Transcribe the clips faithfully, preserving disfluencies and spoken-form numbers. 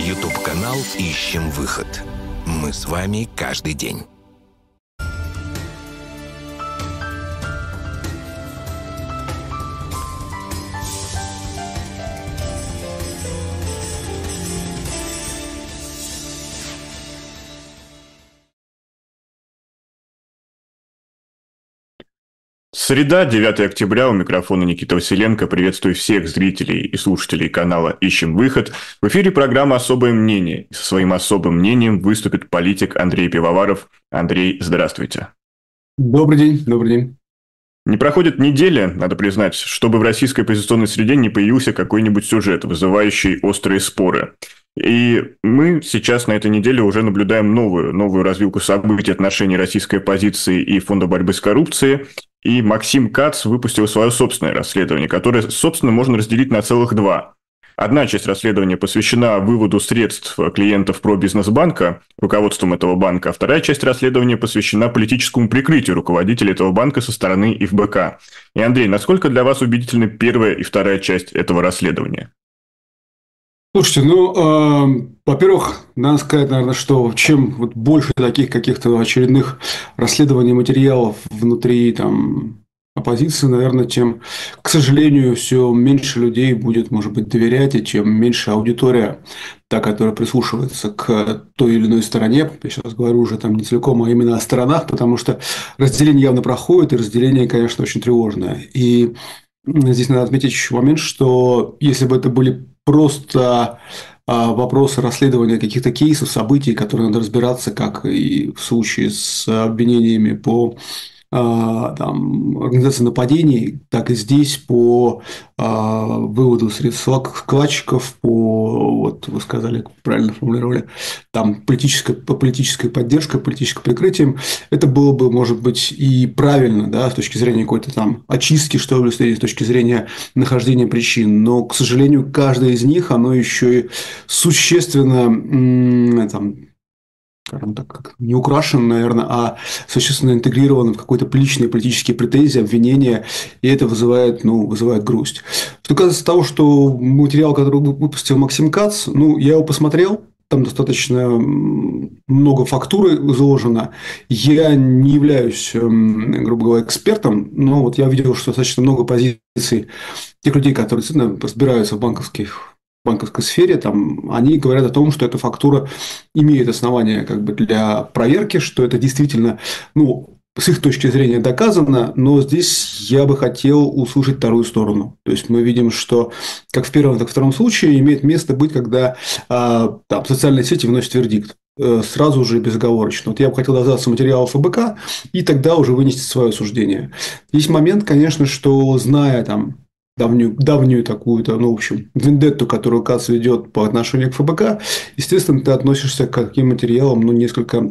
YouTube-канал «Ищем выход». Мы с вами каждый день. Среда, девятое октября, у микрофона Никита Василенко. Приветствую всех зрителей и слушателей канала «Ищем выход». В эфире программа «Особое мнение». И со своим особым мнением выступит политик Андрей Пивоваров. Андрей, здравствуйте. Добрый день, добрый день. Не проходит неделя, надо признать, чтобы в российской оппозиционной среде не появился какой-нибудь сюжет, вызывающий острые споры. И мы сейчас на этой неделе уже наблюдаем новую, новую развилку событий отношений российской оппозиции и Фонда борьбы с коррупцией. И Максим Кац выпустил свое собственное расследование, которое, собственно, можно разделить на целых два. Одна часть расследования посвящена выводу средств клиентов Пробизнесбанка руководством этого банка, а вторая часть расследования посвящена политическому прикрытию руководителя этого банка со стороны эф бэ ка. И, Андрей, насколько для вас убедительны первая и вторая часть этого расследования? Слушайте, ну, э, во-первых, надо сказать, наверное, что чем вот больше таких каких-то очередных расследований материалов внутри там оппозиции, наверное, тем, к сожалению, все меньше людей будет, может быть, доверять, и чем меньше аудитория, та, которая прислушивается к той или иной стороне. Я сейчас говорю уже там не целиком, а именно о сторонах, потому что разделение явно проходит, и разделение, конечно, очень тревожное. И здесь надо отметить еще момент, что если бы это были просто вопросы расследования каких-то кейсов, событий, которые надо разбираться, как и в случае с обвинениями по там, организации нападений, так и здесь по выводу средств вкладчиков, по, вот вы сказали, правильно формулировали, там политическая, по политической поддержке, политическим прикрытием, это было бы, может быть, и правильно, да, с точки зрения какой-то там очистки, что ли, с точки зрения нахождения причин, но, к сожалению, каждое из них, оно еще и существенно там, скажем так, не украшен, наверное, а существенно интегрирован в какой-то личные политические претензии, обвинения, и это вызывает, ну, вызывает грусть. Что касается того, что материал, который выпустил Максим Кац, ну, я его посмотрел, там достаточно много фактуры заложено. Я не являюсь, грубо говоря, экспертом, но вот я видел, что достаточно много позиций тех людей, которые действительно разбираются в банковских банковской сфере, там, они говорят о том, что эта фактура имеет основания как бы для проверки, что это действительно, ну, с их точки зрения доказано, но здесь я бы хотел услышать вторую сторону. То есть мы видим, что как в первом, так и в втором случае имеет место быть, когда а, там, социальные сети выносят вердикт сразу же безоговорочно. Вот я бы хотел дождаться материалов эф бэ ка и тогда уже вынести свое суждение. Есть момент, конечно, что зная там давнюю, давнюю такую-то, ну, в общем, вендетту, которую Кац ведет по отношению к эф бэ ка, естественно, ты относишься к таким материалам, ну, несколько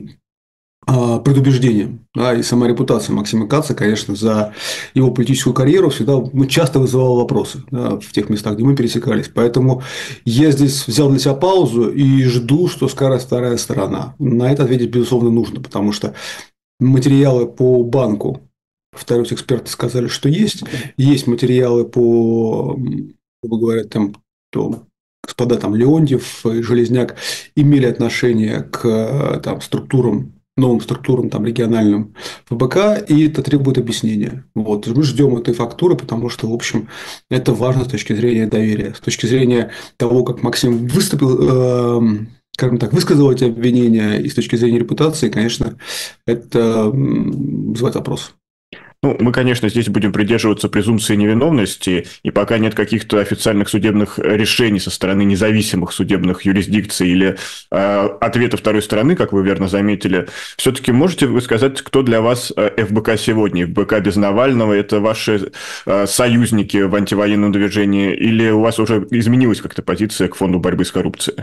а, предубеждением. Да, и сама репутация Максима Каца, конечно, за его политическую карьеру всегда ну, часто вызывала вопросы, да, в тех местах, где мы пересекались. Поэтому я здесь взял для себя паузу и жду, что скажет вторая сторона. На это ответить, безусловно, нужно, потому что материалы по банку, повторюсь, эксперты сказали, что есть. Есть материалы по, грубо говоря, там, то господа там Леонтьев и Железняк имели отношение к там, структурам, новым структурам там, региональным эф бэ ка, и это требует объяснения. Вот. Мы ждем этой фактуры, потому что, в общем, это важно с точки зрения доверия, с точки зрения того, как Максим выступил, э, скажем так, высказал эти обвинения, и с точки зрения репутации, конечно, это вызывает вопрос. Ну, мы, конечно, здесь будем придерживаться презумпции невиновности, и пока нет каких-то официальных судебных решений со стороны независимых судебных юрисдикций или э, ответа второй стороны, как вы верно заметили, все-таки можете вы сказать, кто для вас эф бэ ка сегодня? эф бэ ка без Навального – это ваши э, союзники в антивоенном движении, или у вас уже изменилась как-то позиция к Фонду борьбы с коррупцией?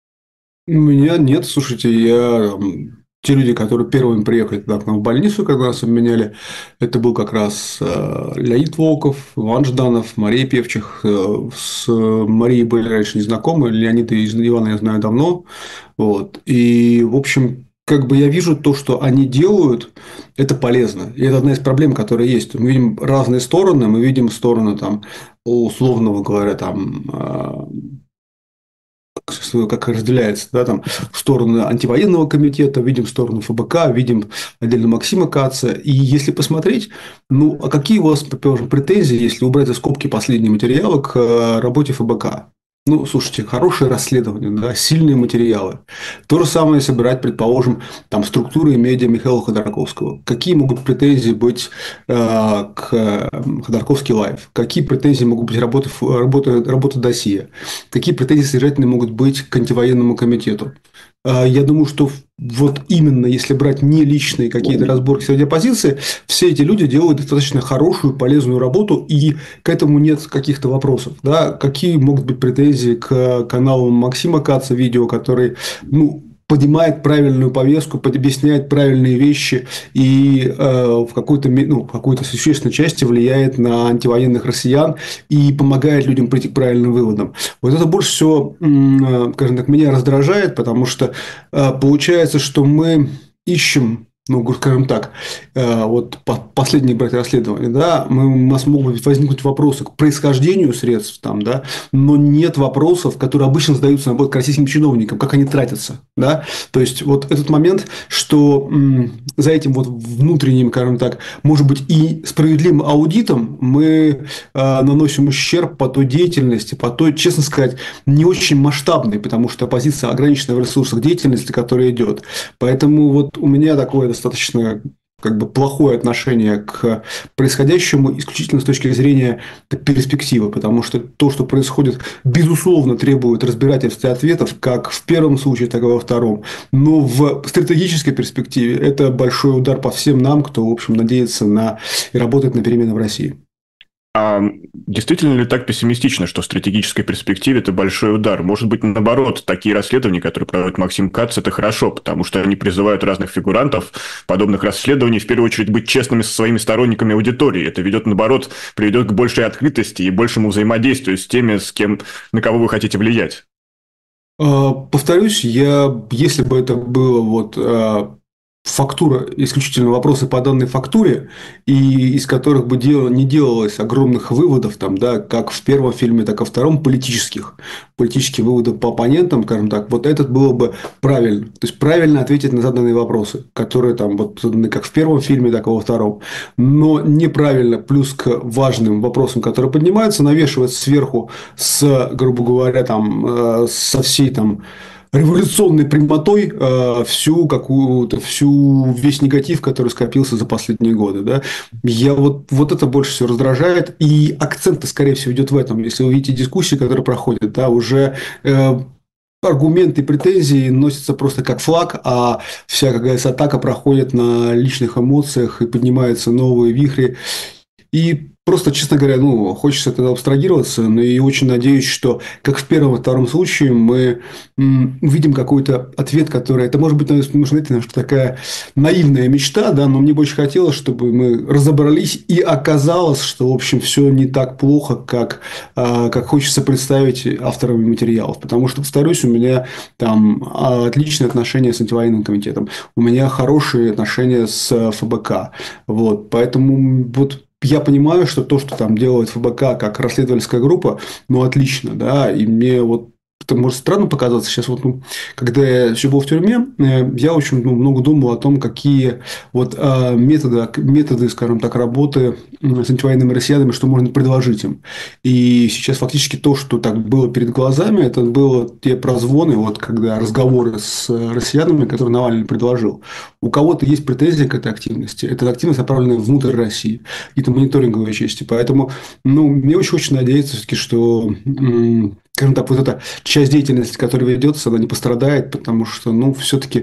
У меня нет, слушайте, я... Те люди, которые первыми приехали туда к нам в больницу, когда нас обменяли, это был как раз Леонид Волков, Иван Жданов, Мария Певчих. С Марией были раньше незнакомы, Леонида и Ивана я знаю давно. Вот. И, в общем, как бы я вижу то, что они делают, это полезно. И это одна из проблем, которые есть. Мы видим разные стороны, мы видим сторону, там, условного говоря, там, общество как разделяется, да, там в сторону антивоенного комитета, видим в сторону ФБК, видим отдельно Максима Каца. И если посмотреть, ну, а какие у вас, например, претензии, если убрать из скобки последние материалы к работе ФБК? Ну, слушайте, хорошее расследование, да, сильные материалы. То же самое, если брать, предположим, там, структуры и медиа Михаила Ходорковского. Какие могут претензии быть э, к Ходорковский Лайв? Какие претензии могут быть работы, работы, работы досье? Какие претензии содержательные могут быть к антивоенному комитету? Э, я думаю, что вот именно если брать не личные какие-то разборки среди оппозиции, все эти люди делают достаточно хорошую, полезную работу, и к этому нет каких-то вопросов. Да? Какие могут быть претензии к каналу Максима Каца, видео, который, ну, поднимает правильную повестку, объясняет правильные вещи и э, в какой-то, ну, в какой-то существенной части влияет на антивоенных россиян и помогает людям прийти к правильным выводам. Вот это больше всего, э, скажем так, меня раздражает, потому что э, получается, что мы ищем, ну, скажем так, вот последние брать расследования, да, мы, у нас могут возникнуть вопросы к происхождению средств, там, да, но нет вопросов, которые обычно задаются наоборот, к российским чиновникам, как они тратятся. Да? То есть, вот этот момент, что м, за этим вот внутренним, скажем так, может быть, и справедливым аудитом мы э, наносим ущерб по той деятельности, по той, честно сказать, не очень масштабной, потому что оппозиция ограничена в ресурсах деятельности, которая идет. Поэтому вот у меня такое достаточно как бы плохое отношение к происходящему исключительно с точки зрения перспективы, потому что то, что происходит, безусловно, требует разбирательств и ответов, как в первом случае, так и во втором. Но в стратегической перспективе это большой удар по всем нам, кто, в общем, надеется на и работает на перемены в России. А действительно ли так пессимистично, что в стратегической перспективе это большой удар? Может быть, наоборот, такие расследования, которые проводит Максим Кац, это хорошо, потому что они призывают разных фигурантов подобных расследований в первую очередь быть честными со своими сторонниками аудитории. Это ведет, наоборот, приведет к большей открытости и большему взаимодействию с теми, с кем, на кого вы хотите влиять. Повторюсь, я, если бы это было вот фактура, исключительно вопросы по данной фактуре, и из которых бы дело, не делалось огромных выводов, там, да, как в первом фильме, так и во втором, политических, политических выводов по оппонентам, скажем так, вот этот было бы правильно. То есть, правильно ответить на заданные вопросы, которые там, вот, как в первом фильме, так и во втором. Но неправильно, плюс к важным вопросам, которые поднимаются, навешивать сверху с, грубо говоря, там, со всей там революционной прямотой э, всю какую-то, всю весь негатив, который скопился за последние годы. Да? Я вот, вот это больше всего раздражает. И акцент-то, скорее всего, идет в этом. Если вы видите дискуссии, которые проходят, да, уже э, аргументы и претензии носятся просто как флаг, а вся, как говорится, атака проходит на личных эмоциях и поднимаются новые вихри. И просто, честно говоря, ну, хочется тогда абстрагироваться, но и очень надеюсь, что, как в первом и втором случае, мы м, увидим какой-то ответ, который... Это может быть, наверное, знаете, такая наивная мечта, да, но мне бы очень хотелось, чтобы мы разобрались, и оказалось, что, в общем, все не так плохо, как, а, как хочется представить авторами материалов. Потому что, повторюсь, у меня там отличные отношения с антивоенным комитетом, у меня хорошие отношения с ФБК. Вот, поэтому вот... Я понимаю, что то, что там делает ФБК как расследовательская группа, ну, отлично, да, и мне вот это может странно показаться сейчас, вот, ну, когда я еще был в тюрьме, я очень ну, много думал о том, какие вот а, методы, методы, скажем так, работы с антивоенными россиянами, что можно предложить им. И сейчас фактически то, что так было перед глазами, это было те прозвоны, вот когда разговоры с россиянами, которые Навальный предложил. У кого-то есть претензии к этой активности. Эта активность направлена внутрь России, какие-то мониторинговые части. Поэтому, ну, мне очень-очень надеяться все-таки, что м- скажем так, вот эта часть деятельности, которая ведется, она не пострадает, потому что, ну, все-таки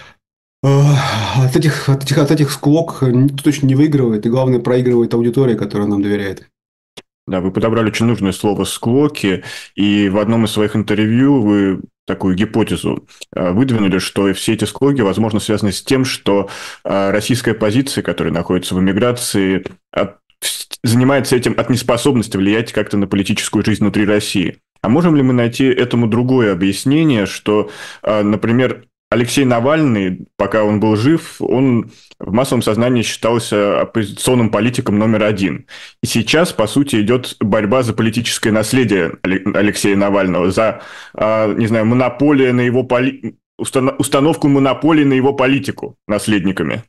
э, от этих, от этих, от этих склок никто точно не выигрывает, и, главное, проигрывает аудитория, которая нам доверяет. Да, вы подобрали очень нужное слово «склоки», и в одном из своих интервью вы такую гипотезу выдвинули, что все эти склоки, возможно, связаны с тем, что российская оппозиция, которая находится в эмиграции, занимается этим от неспособности влиять как-то на политическую жизнь внутри России. А можем ли мы найти этому другое объяснение, что, например, Алексей Навальный, пока он был жив, он в массовом сознании считался оппозиционным политиком номер один. И сейчас, по сути, идет борьба за политическое наследие Алексея Навального, за, не знаю, монополию на его поли... установку монополии на его политику наследниками.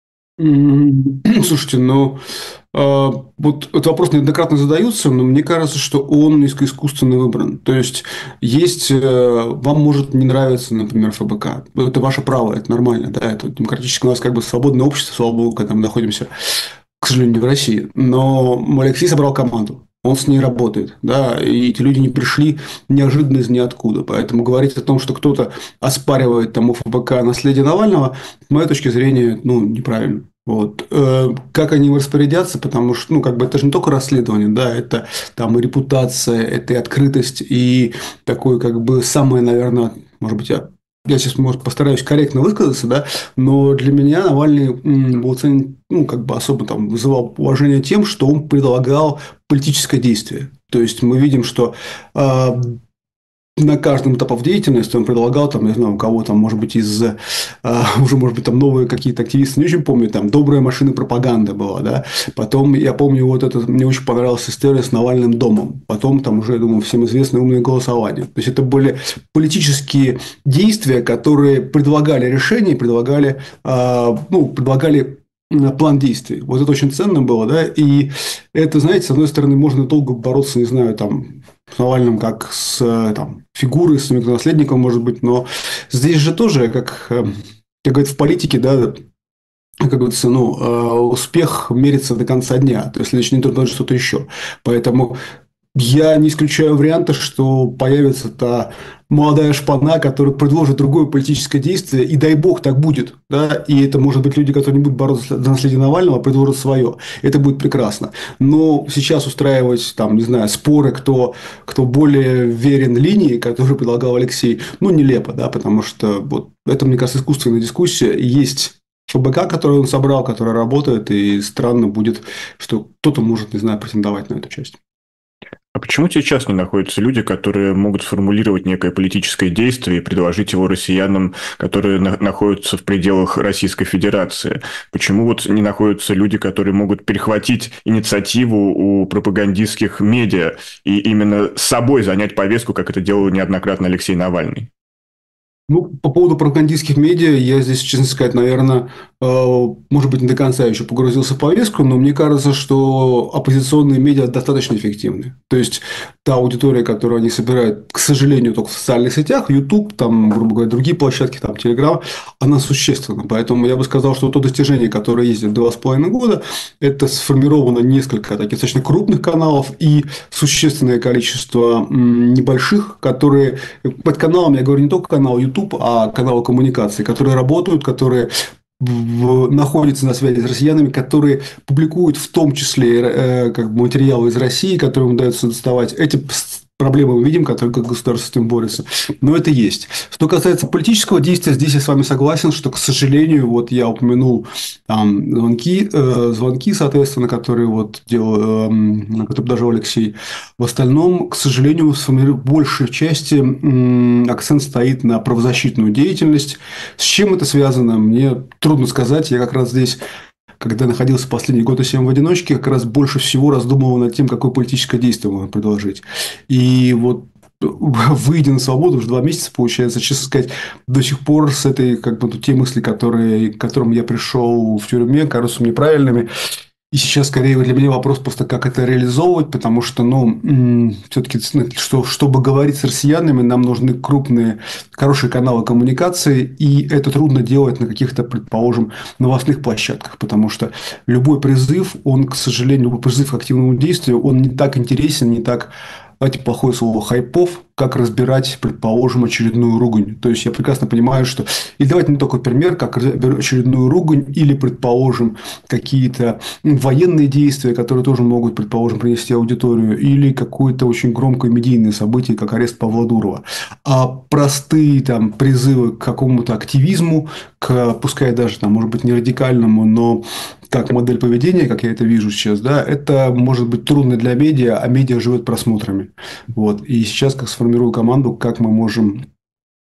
Слушайте, ну, э, вот этот вопрос неоднократно задаются, но мне кажется, что он искусственно выбран. То есть, есть, э, вам может не нравиться, например, ФБК. Это ваше право, это нормально, да, это демократическое у нас как бы свободное общество, слава богу, когда мы находимся, к сожалению, не в России. Но Алексей собрал команду. Он с ней работает, да, и эти люди не пришли неожиданно из ниоткуда. Поэтому говорить о том, что кто-то оспаривает там у ФБК наследие Навального, с моей точки зрения, ну, неправильно. Вот. Как они распорядятся, потому что, ну, как бы это же не только расследование, да, это там и репутация, это и открытость, и такое, как бы, самое, наверное, может быть, я, я сейчас, может, постараюсь корректно высказаться, да, но для меня Навальный был ценен, ну, как бы особо там вызывал уважение тем, что он предлагал политическое действие. То есть, мы видим, что э, на каждом этапе деятельности он предлагал, там, не знаю, у кого там, может быть, из э, уже, может быть, там новые какие-то активисты, не очень помню, там, добрая машина пропаганды была, да. Потом, я помню, вот это, мне очень понравилась история с Навальным домом. Потом, там, уже, я думаю, всем известное умное голосование. То есть, это были политические действия, которые предлагали решения, предлагали, э, ну, предлагали план действий. Вот это очень ценно было, да, и это, знаете, с одной стороны, можно долго бороться, не знаю, там, с Навальным как с там, фигурой, с наследником, может быть, но здесь же тоже, как, как говорят в политике, да, как говорится, ну, успех мерится до конца дня, то есть, следующий день должен что-то еще. Поэтому я не исключаю варианта, что появится та молодая шпана, которая предложит другое политическое действие, и дай бог так будет, да, и это может быть люди, которые не будут бороться за наследие Навального, а предложат свое, это будет прекрасно. Но сейчас устраивать, там, не знаю, споры, кто, кто более верен линии, которую предлагал Алексей, ну, нелепо, да, потому что вот это, мне кажется, искусственная дискуссия, и есть ФБК, который он собрал, которая работает, и странно будет, что кто-то может, не знаю, претендовать на эту часть. А почему сейчас не находятся люди, которые могут сформулировать некое политическое действие и предложить его россиянам, которые на- находятся в пределах Российской Федерации? Почему вот не находятся люди, которые могут перехватить инициативу у пропагандистских медиа и именно с собой занять повестку, как это делал неоднократно Алексей Навальный? Ну, по поводу пропагандистских медиа, я здесь, честно сказать, наверное, может быть, не до конца еще погрузился в повестку, но мне кажется, что оппозиционные медиа достаточно эффективны. То есть, та аудитория, которую они собирают, к сожалению, только в социальных сетях, YouTube, там, грубо говоря, другие площадки, там, Telegram, она существенна. Поэтому я бы сказал, что то достижение, которое есть в два с половиной года, это сформировано несколько таких достаточно крупных каналов и существенное количество небольших, которые... Под каналом я говорю не только канал YouTube, а каналы коммуникации, которые работают, которые в, находятся на связи с россиянами, которые публикуют в том числе э, как бы материалы из России, которые им удается доставать. Эти проблемы мы видим, которые как государство с этим борется. Но это есть. Что касается политического действия, здесь я с вами согласен, что, к сожалению, вот я упомянул там, звонки, э, звонки, соответственно, которые вот делал, э, которые подожил Алексей. В остальном, к сожалению, в большей части э, акцент стоит на правозащитную деятельность. С чем это связано, мне трудно сказать. Я как раз здесь, когда находился последний год и семь в одиночке, как раз больше всего раздумывал над тем, какое политическое действие можно предложить. И вот, выйдя на свободу, уже два месяца, получается, честно сказать, до сих пор с этой, как бы, те мысли, которые, к которым я пришел в тюрьме, кажутся мне правильными. И сейчас, скорее, для меня вопрос просто, как это реализовывать, потому что, ну, все-таки, что, чтобы говорить с россиянами, нам нужны крупные, хорошие каналы коммуникации, и это трудно делать на каких-то, предположим, новостных площадках, потому что любой призыв, он, к сожалению, любой призыв к активному действию, он не так интересен, не так, давайте плохое слово, хайпов, как разбирать, предположим, очередную ругань. То есть, я прекрасно понимаю, что... И давайте не только пример, как очередную ругань или, предположим, какие-то военные действия, которые тоже могут, предположим, принести аудиторию, или какое-то очень громкое медийное событие, как арест Павла Дурова. А простые там призывы к какому-то активизму, к, пускай даже, там, может быть, не радикальному, но как модель поведения, как я это вижу сейчас, да, это может быть трудно для медиа, а медиа живет просмотрами. Вот. И сейчас, как сформирую команду, как мы можем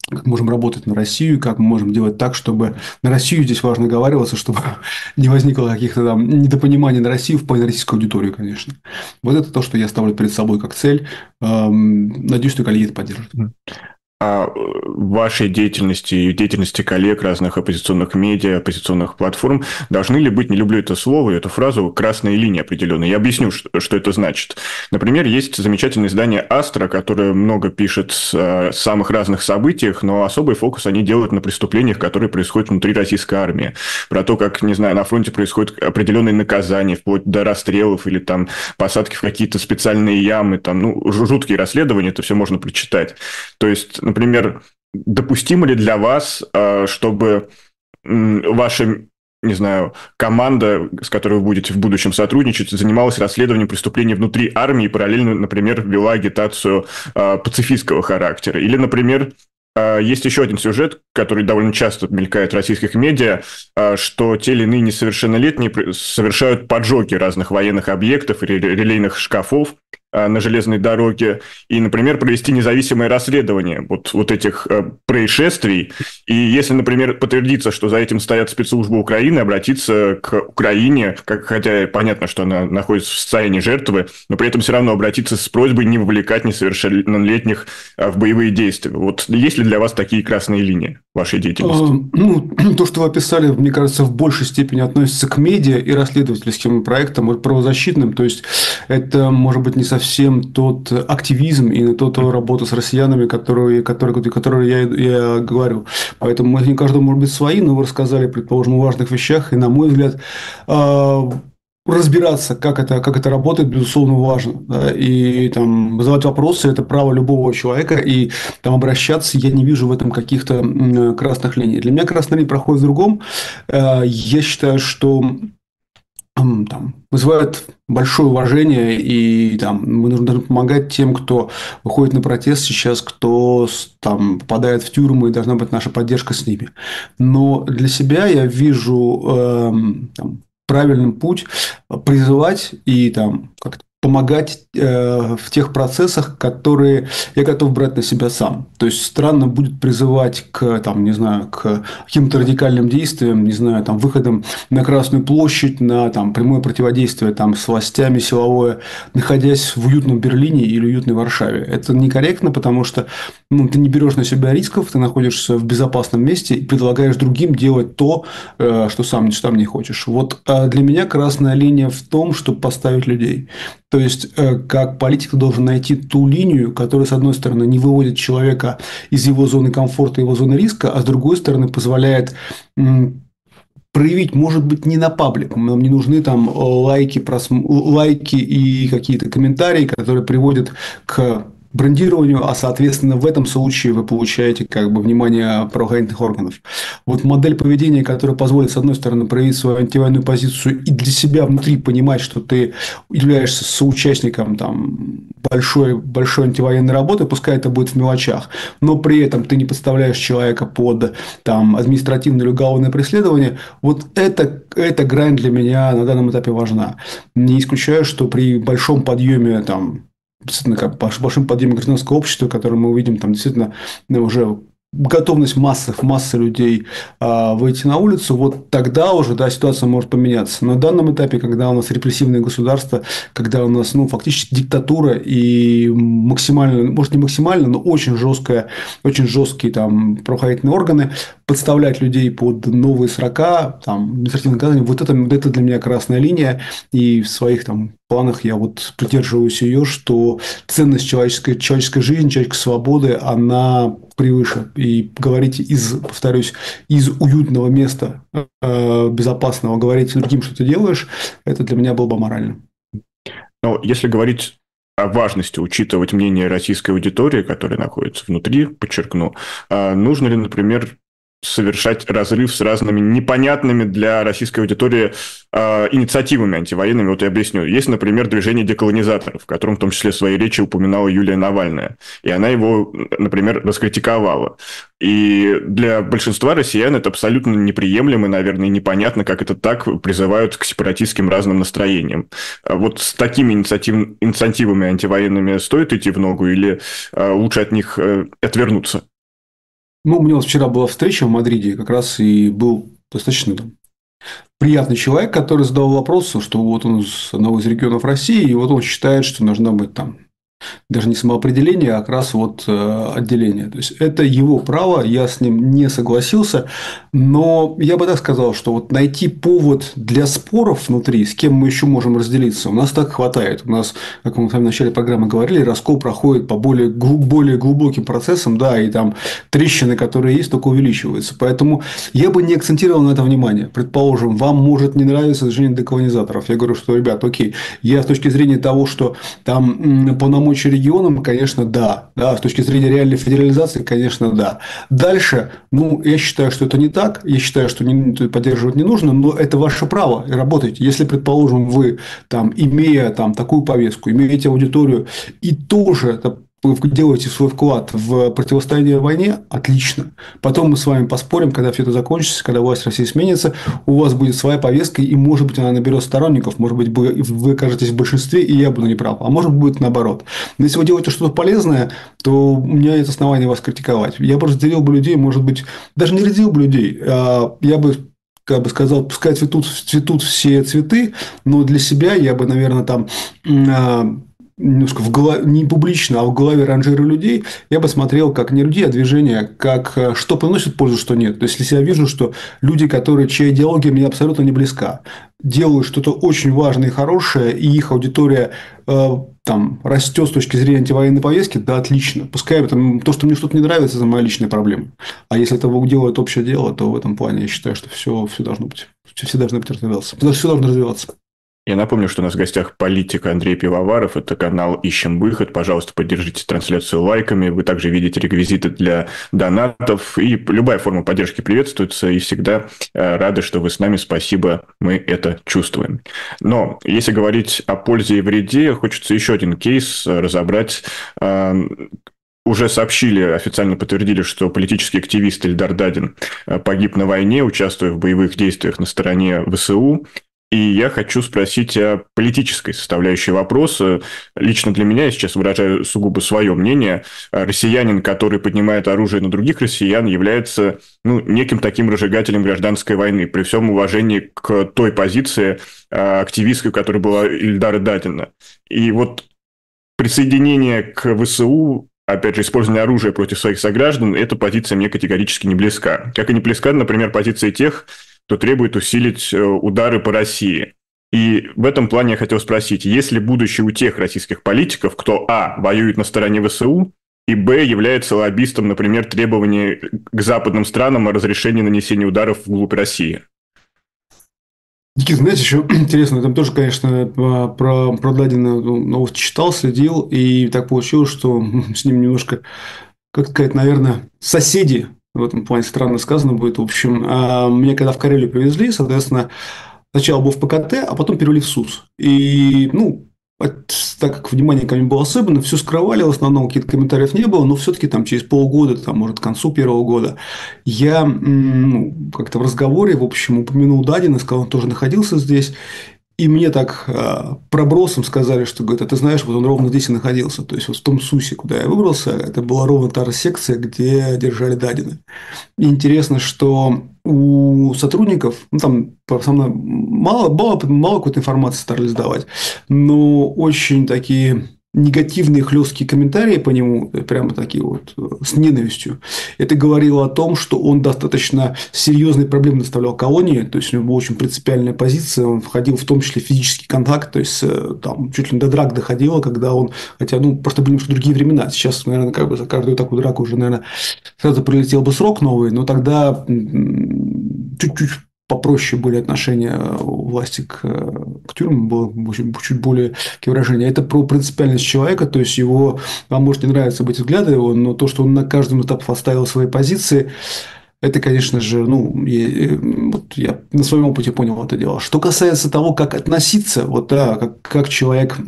как мы можем работать на Россию, как мы можем делать так, чтобы на Россию здесь важно оговариваться, чтобы не возникло каких-то там недопониманий на Россию в плане российской аудитории, конечно. Вот это то, что я ставлю перед собой как цель. Надеюсь, что коллеги это поддержат. О вашей деятельности и деятельности коллег разных оппозиционных медиа, оппозиционных платформ должны ли быть, не люблю это слово, эту фразу, красные линии определенные. Я объясню, что, что это значит. Например, есть замечательное издание «Астра», которое много пишет о самых разных событиях, но особый фокус они делают на преступлениях, которые происходят внутри российской армии. Про то, как, не знаю, на фронте происходят определенные наказания, вплоть до расстрелов или там посадки в какие-то специальные ямы, там, ну, жуткие расследования, это все можно прочитать. То есть, например, допустимо ли для вас, чтобы ваша, не знаю, команда, с которой вы будете в будущем сотрудничать, занималась расследованием преступлений внутри армии и параллельно, например, вела агитацию пацифистского характера? Или, например, есть еще один сюжет, который довольно часто мелькает в российских медиа, что те или иные несовершеннолетние совершают поджоги разных военных объектов или релейных шкафов на железной дороге, и, например, провести независимое расследование вот, вот этих э, происшествий. И если, например, подтвердится, что за этим стоят спецслужбы Украины, обратиться к Украине, как, хотя понятно, что она находится в состоянии жертвы, но при этом все равно обратиться с просьбой не вовлекать несовершеннолетних э, в боевые действия. Вот есть ли для вас такие красные линии в вашей деятельности? А, ну, то, что вы описали, мне кажется, в большей степени относится к медиа и расследовательским проектам, и правозащитным. То есть, это, может быть, не совсем тот активизм и тот работа с россиянами, которую, которую, которую я, я говорю. Поэтому не каждому может быть свои, но вы рассказали, предположим, о важных вещах. И, на мой взгляд, разбираться, как это, как это работает, безусловно, важно. Да? И там, задавать вопросы – это право любого человека. И там, обращаться, я не вижу в этом каких-то красных линий. Для меня красная линия проходит в другом. Я считаю, что там, вызывает большое уважение, и там, мы нужно помогать тем, кто выходит на протест сейчас, кто там, попадает в тюрьму, и должна быть наша поддержка с ними. Но для себя я вижу э, там, правильным путь призывать и там, как-то помогать э, в тех процессах, которые я готов брать на себя сам. То есть, странно будет призывать к, там, не знаю, к каким-то радикальным действиям, не знаю, там, выходом на Красную площадь, на там, прямое противодействие там, с властями силовое, находясь в уютном Берлине или уютной Варшаве. Это некорректно, потому что ну, ты не берешь на себя рисков, ты находишься в безопасном месте и предлагаешь другим делать то, э, что сам, что сам не хочешь. Вот э, для меня красная линия в том, чтобы поставить людей. То есть, как политик ты должен найти ту линию, которая, с одной стороны, не выводит человека из его зоны комфорта, его зоны риска, а с другой стороны, позволяет проявить, может быть, не на паблик. Нам не нужны там лайки, просм... лайки и какие-то комментарии, которые приводят к брендированию, а, соответственно, в этом случае вы получаете как бы внимание правоохранительных органов. Вот модель поведения, которая позволит, с одной стороны, проявить свою антивоенную позицию и для себя внутри понимать, что ты являешься соучастником там, большой, большой антивоенной работы, пускай это будет в мелочах, но при этом ты не подставляешь человека под там, административное или уголовное преследование. Вот это, эта грань для меня на данном этапе важна. Не исключаю, что при большом подъеме там, действительно, как большим подъеме гражданского общества, которое мы увидим, там действительно уже готовность массы, массы людей а, выйти на улицу, вот тогда уже да, ситуация может поменяться. На данном этапе, когда у нас репрессивное государство, когда у нас ну, фактически диктатура и максимально, может не максимально, но очень жесткая, очень жесткие там, правоохранительные органы, подставлять людей под новые срока, там, административное наказание, вот это, это для меня красная линия, и в своих там планах я вот придерживаюсь ее, что ценность человеческой, человеческой жизни, человеческой свободы, она превыше. И говорить из, повторюсь, из уютного места э, безопасного, говорить другим, что ты делаешь, это для меня было бы аморально. Но если говорить о важности учитывать мнение российской аудитории, которая находится внутри, подчеркну, нужно ли, например, совершать разрыв с разными непонятными для российской аудитории э, инициативами антивоенными. Вот я объясню. Есть, например, движение деколонизаторов, в котором в том числе в своей речи упоминала Юлия Навальная. И она его, например, раскритиковала. И для большинства россиян это абсолютно неприемлемо, наверное, и непонятно, как это так призывают к сепаратистским разным настроениям. Вот с такими инициатив... инициативами антивоенными стоит идти в ногу или э, лучше от них э, отвернуться? Ну, у меня вот вчера была встреча в Мадриде, как раз и был достаточно там приятный человек, который задал вопрос, что вот он из одного из регионов России, и вот он считает, что должна быть там даже не самоопределение, а как раз вот э, отделение. То есть, это его право, я с ним не согласился, но я бы так сказал, что вот найти повод для споров внутри, с кем мы еще можем разделиться, у нас так хватает. У нас, как мы с вами в начале программы говорили, раскол проходит по более, более глубоким процессам, да, и там трещины, которые есть, только увеличиваются. Поэтому я бы не акцентировал на это внимание. Предположим, вам может не нравиться движение деколонизаторов. Я говорю, что, ребят, окей, я с точки зрения того, что там полномочия регионам, конечно, да. да. С точки зрения реальной федерализации, конечно, да. Дальше, ну, я считаю, что это не так. Я считаю, что не, поддерживать не нужно, но это ваше право. И работайте. Если, предположим, вы, там, имея там, такую повестку, имеете аудиторию и тоже вы делаете свой вклад в противостояние войне, отлично. Потом мы с вами поспорим, когда все это закончится, когда власть России сменится, у вас будет своя повестка, и, может быть, она наберет сторонников, может быть, вы окажетесь в большинстве, и я буду неправ, а может быть, наоборот. Но если вы делаете что-то полезное, то у меня есть основания вас критиковать. Я бы разделил бы людей, может быть, даже не разделил бы людей, а я бы как бы сказал, пускай цветут, цветут все цветы, но для себя я бы, наверное, там немножко в голове, не публично, а в голове ранжира людей, я бы смотрел как не людей, а движение, как что приносит пользу, что нет. То есть, если я вижу, что люди, которые, чья идеология мне абсолютно не близка, делают что-то очень важное и хорошее, и их аудитория э, там, растет с точки зрения антивоенной повестки, да, отлично. Пускай там, то, что мне что-то не нравится, это моя личная проблема. А если это делает общее дело, то в этом плане я считаю, что все, все должно быть. Все должны быть развиваться. Все должно развиваться. Я напомню, что у нас в гостях политик Андрей Пивоваров. Это канал «Ищем выход». Пожалуйста, поддержите трансляцию лайками. Вы также видите реквизиты для донатов. И любая форма поддержки приветствуется. И всегда рады, что вы с нами. Спасибо, мы это чувствуем. Но если говорить о пользе и вреде, хочется еще один кейс разобрать. Уже сообщили, официально подтвердили, что политический активист Эльдар Дадин погиб на войне, участвуя в боевых действиях на стороне ВСУ. И я хочу спросить о политической составляющей вопроса. Лично для меня, я сейчас выражаю сугубо свое мнение, россиянин, который поднимает оружие на других россиян, является ну, неким таким разжигателем гражданской войны, при всем уважении к той позиции активистской, которая была Эльдара Дадина. И вот присоединение к ВСУ, опять же, использование оружия против своих сограждан, эта позиция мне категорически не близка. Как и не близка, например, позиция тех, кто требует усилить удары по России. И в этом плане я хотел спросить, есть ли будущее у тех российских политиков, кто, а, воюет на стороне ВСУ, и, б, является лоббистом, например, требований к западным странам о разрешении нанесения ударов вглубь России? Никита, знаете, еще интересно, там тоже, конечно, про, про Дадина новости читал, следил, и так получилось, что с ним немножко, как сказать, наверное, соседи. В этом плане странно сказано будет. В общем, меня когда в Карелию привезли, соответственно, сначала был в ПКТ, а потом перевели в СУС. И, ну, так как внимание ко мне было особенно, все скрывали, в основном каких-то комментариев не было, но все-таки там через полгода, там, может, к концу первого года, я ну, как-то в разговоре, в общем, упомянул Дадина, сказал, он тоже находился здесь. И мне так э, пробросом сказали, что, говорят, а ты знаешь, вот он ровно здесь и находился. То есть, вот в том СУСе, куда я выбрался, это была ровно та же секция, где держали Дадина. И интересно, что у сотрудников, ну, там, со мной мало, мало, мало какой-то информации старались давать, но очень такие негативные хлесткие комментарии по нему, прямо такие вот, с ненавистью. Это говорило о том, что он достаточно серьезные проблемы доставлял колонии, то есть у него была очень принципиальная позиция, он входил в том числе в физический контакт, то есть там чуть ли не до драк доходило, когда он, хотя, ну, просто были немножко другие времена, сейчас, наверное, как бы за каждую такую драку уже, наверное, сразу прилетел бы срок новый, но тогда чуть-чуть попроще были отношения власти к, к тюрьмам, было чуть более такие выражения. Это про принципиальность человека, то есть его, вам может не нравиться быть взгляды его, но то, что он на каждом этапе оставил свои позиции, это, конечно же, ну, я, вот я на своем опыте понял это дело. Что касается того, как относиться, вот, да, как, как человек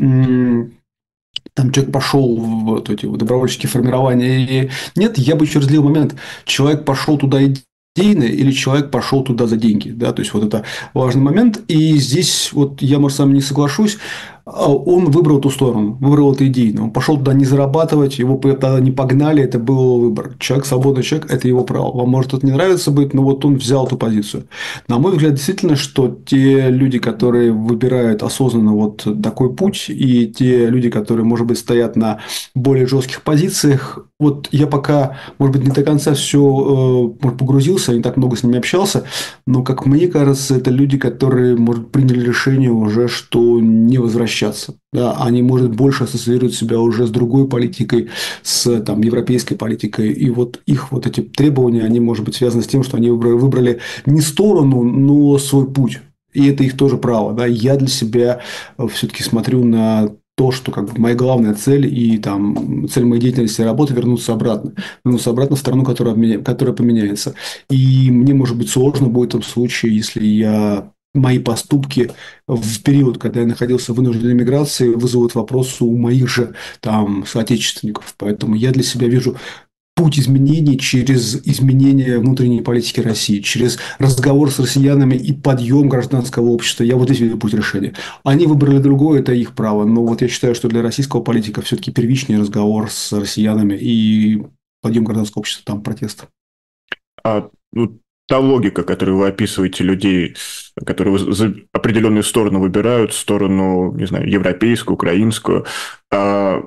там человек пошел в вот эти вот добровольческие формирования. И нет, я бы еще разделил момент. Человек пошел туда идейно или человек пошел туда за деньги. Да? То есть, вот это важный момент. И здесь вот я, может, с вами не соглашусь. он выбрал ту сторону, выбрал это идейно. Он пошел туда не зарабатывать, его тогда не погнали, это был его выбор. Человек, свободный человек, это его право. Вам может это не нравится быть, но вот он взял эту позицию. На мой взгляд, действительно, что те люди, которые выбирают осознанно вот такой путь, и те люди, которые, может быть, стоят на более жестких позициях, вот я пока, может быть, не до конца все э, погрузился, не так много с ними общался, но, как мне кажется, это люди, которые, может, приняли решение уже, что не возвращаться. Да, они, может, больше ассоциируют себя уже с другой политикой, с там, европейской политикой. И вот их вот эти требования, они, может быть, связаны с тем, что они выбрали, выбрали не сторону, но свой путь. И это их тоже право. Да. Я для себя все-таки смотрю на то, что как бы моя главная цель и там, цель моей деятельности и работы вернуться обратно. Вернуться обратно в страну, которая, обменя... которая поменяется. И мне, может быть, сложно будет в том случае, если я... мои поступки в период, когда я находился в вынужденной миграции, вызовут вопросы у моих же там соотечественников. Поэтому я для себя вижу путь изменений через изменение внутренней политики России, через разговор с россиянами и подъем гражданского общества. Я вот здесь вижу путь решения. Они выбрали другое, это их право. Но вот я считаю, что для российского политика все-таки первичный разговор с россиянами и подъем гражданского общества, там протест. А, ну, та логика, которую вы описываете людей, которые за определенную сторону выбирают, сторону, не знаю, европейскую, украинскую, а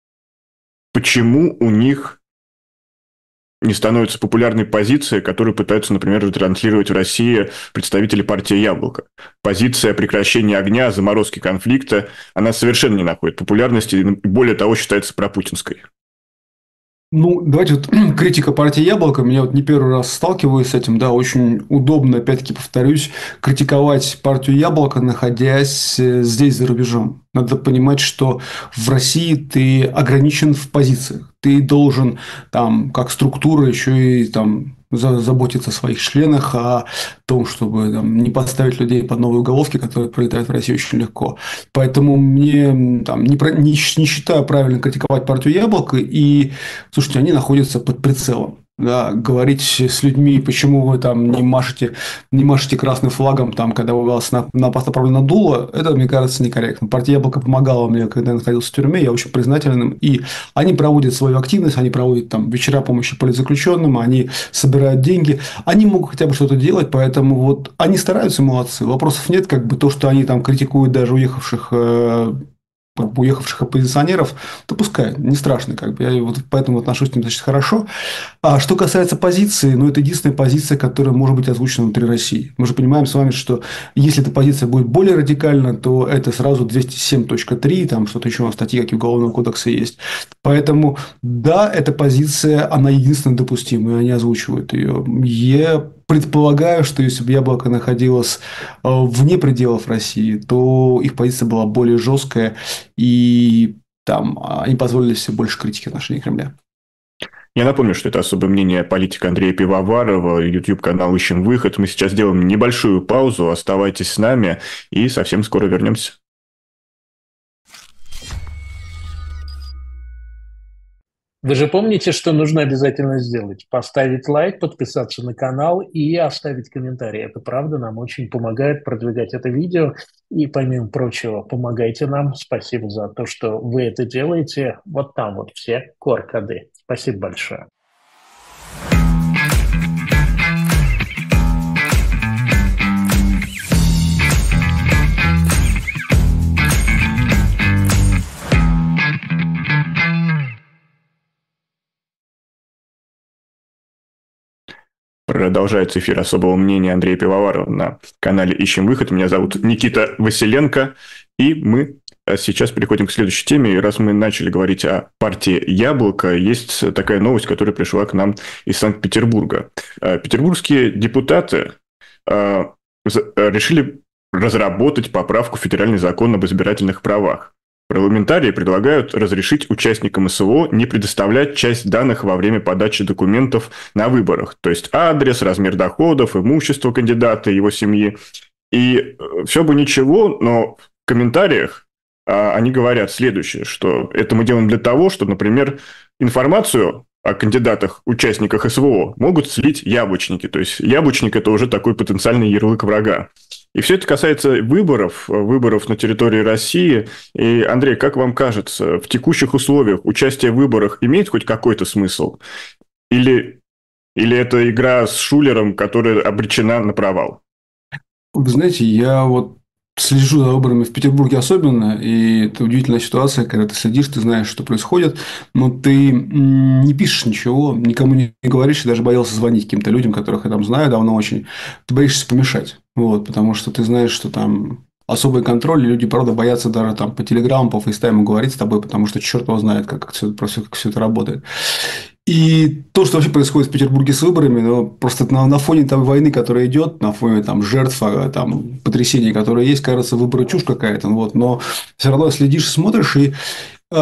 почему у них не становится популярной позиция, которую пытаются, например, ретранслировать в России представители партии «Яблоко»? Позиция прекращения огня, заморозки конфликта, она совершенно не находит популярности и, более того, считается пропутинской. Ну, давайте вот критика партии «Яблоко». Меня вот не первый раз сталкиваюсь с этим. Да, очень удобно, опять-таки повторюсь, критиковать партию «Яблоко», находясь здесь, за рубежом. Надо понимать, что в России ты ограничен в позициях. Ты должен там, как структура, еще и там заботиться о своих членах, о том, чтобы там, не подставить людей под новые уголовки, которые прилетают в Россию очень легко. Поэтому мне там, не, не, не считаю правильно критиковать партию «Яблоко». И, слушайте, они находятся под прицелом. Да, говорить с людьми, почему вы там не машете, не машете красным флагом, там, когда у вас на, на направлено дуло, это, мне кажется, некорректно. Партия «Яблоко» помогала мне, когда я находился в тюрьме, я очень признателен им. И они проводят свою активность, они проводят там вечера помощи политзаключенным, они собирают деньги, они могут хотя бы что-то делать, поэтому вот они стараются, молодцы. Вопросов нет, как бы то, что они там критикуют даже уехавших э, уехавших оппозиционеров, то пускай, не страшно, как бы, я вот поэтому отношусь к ним достаточно хорошо. А что касается позиции, ну, это единственная позиция, которая может быть озвучена внутри России. Мы же понимаем с вами, что если эта позиция будет более радикальна, то это сразу двести семь точка три, там что-то еще на статье, как и Уголовного кодекса есть. Поэтому, да, эта позиция, она единственно допустимая, они озвучивают ее. Я предполагаю, что если бы «Яблоко» находилось вне пределов России, то их позиция была более жесткая, и там они позволили себе больше критики в отношении Кремля. Я напомню, что это особое мнение политика Андрея Пивоварова, YouTube-канал «Ищем выход». Мы сейчас делаем небольшую паузу, оставайтесь с нами, и совсем скоро вернемся. Вы же помните, что нужно обязательно сделать? Поставить лайк, подписаться на канал и оставить комментарий. Это правда нам очень помогает продвигать это видео. И, помимо прочего, помогайте нам. Спасибо за то, что вы это делаете. Вот там вот все ку ар-коды. Спасибо большое. Продолжается эфир особого мнения Андрея Пивоварова на канале «Ищем выход». Меня зовут Никита Василенко, и мы сейчас переходим к следующей теме. И раз мы начали говорить о партии «Яблоко», есть такая новость, которая пришла к нам из Санкт-Петербурга. Петербургские депутаты решили разработать поправку в федеральный закон об избирательных правах. Парламентарии предлагают разрешить участникам эс вэ о не предоставлять часть данных во время подачи документов на выборах, то есть адрес, размер доходов, имущество кандидата и его семьи. И все бы ничего, но в комментариях а, они говорят следующее, что это мы делаем для того, чтобы, например, информацию о кандидатах, участниках СВО могут слить яблочники. То есть яблочник – это уже такой потенциальный ярлык врага. И все это касается выборов, выборов на территории России. И, Андрей, как вам кажется, в текущих условиях участие в выборах имеет хоть какой-то смысл? Или, или это игра с шулером, которая обречена на провал? Вы знаете, я вот слежу за выборами в Петербурге особенно, и это удивительная ситуация, когда ты следишь, ты знаешь, что происходит, но ты не пишешь ничего, никому не говоришь, я даже боялся звонить каким-то людям, которых я там знаю давно очень, ты боишься помешать, вот, потому что ты знаешь, что там особый контроль, и люди, правда, боятся даже там по телеграмму, по фейстайму говорить с тобой, потому что черт его знает, как все, как все это работает. И то, что вообще происходит в Петербурге с выборами, ну, просто на, на фоне там, войны, которая идет, на фоне там, жертв, там, потрясений, которые есть, кажется, выборы чушь какая-то. Вот, но все равно следишь, смотришь, и э,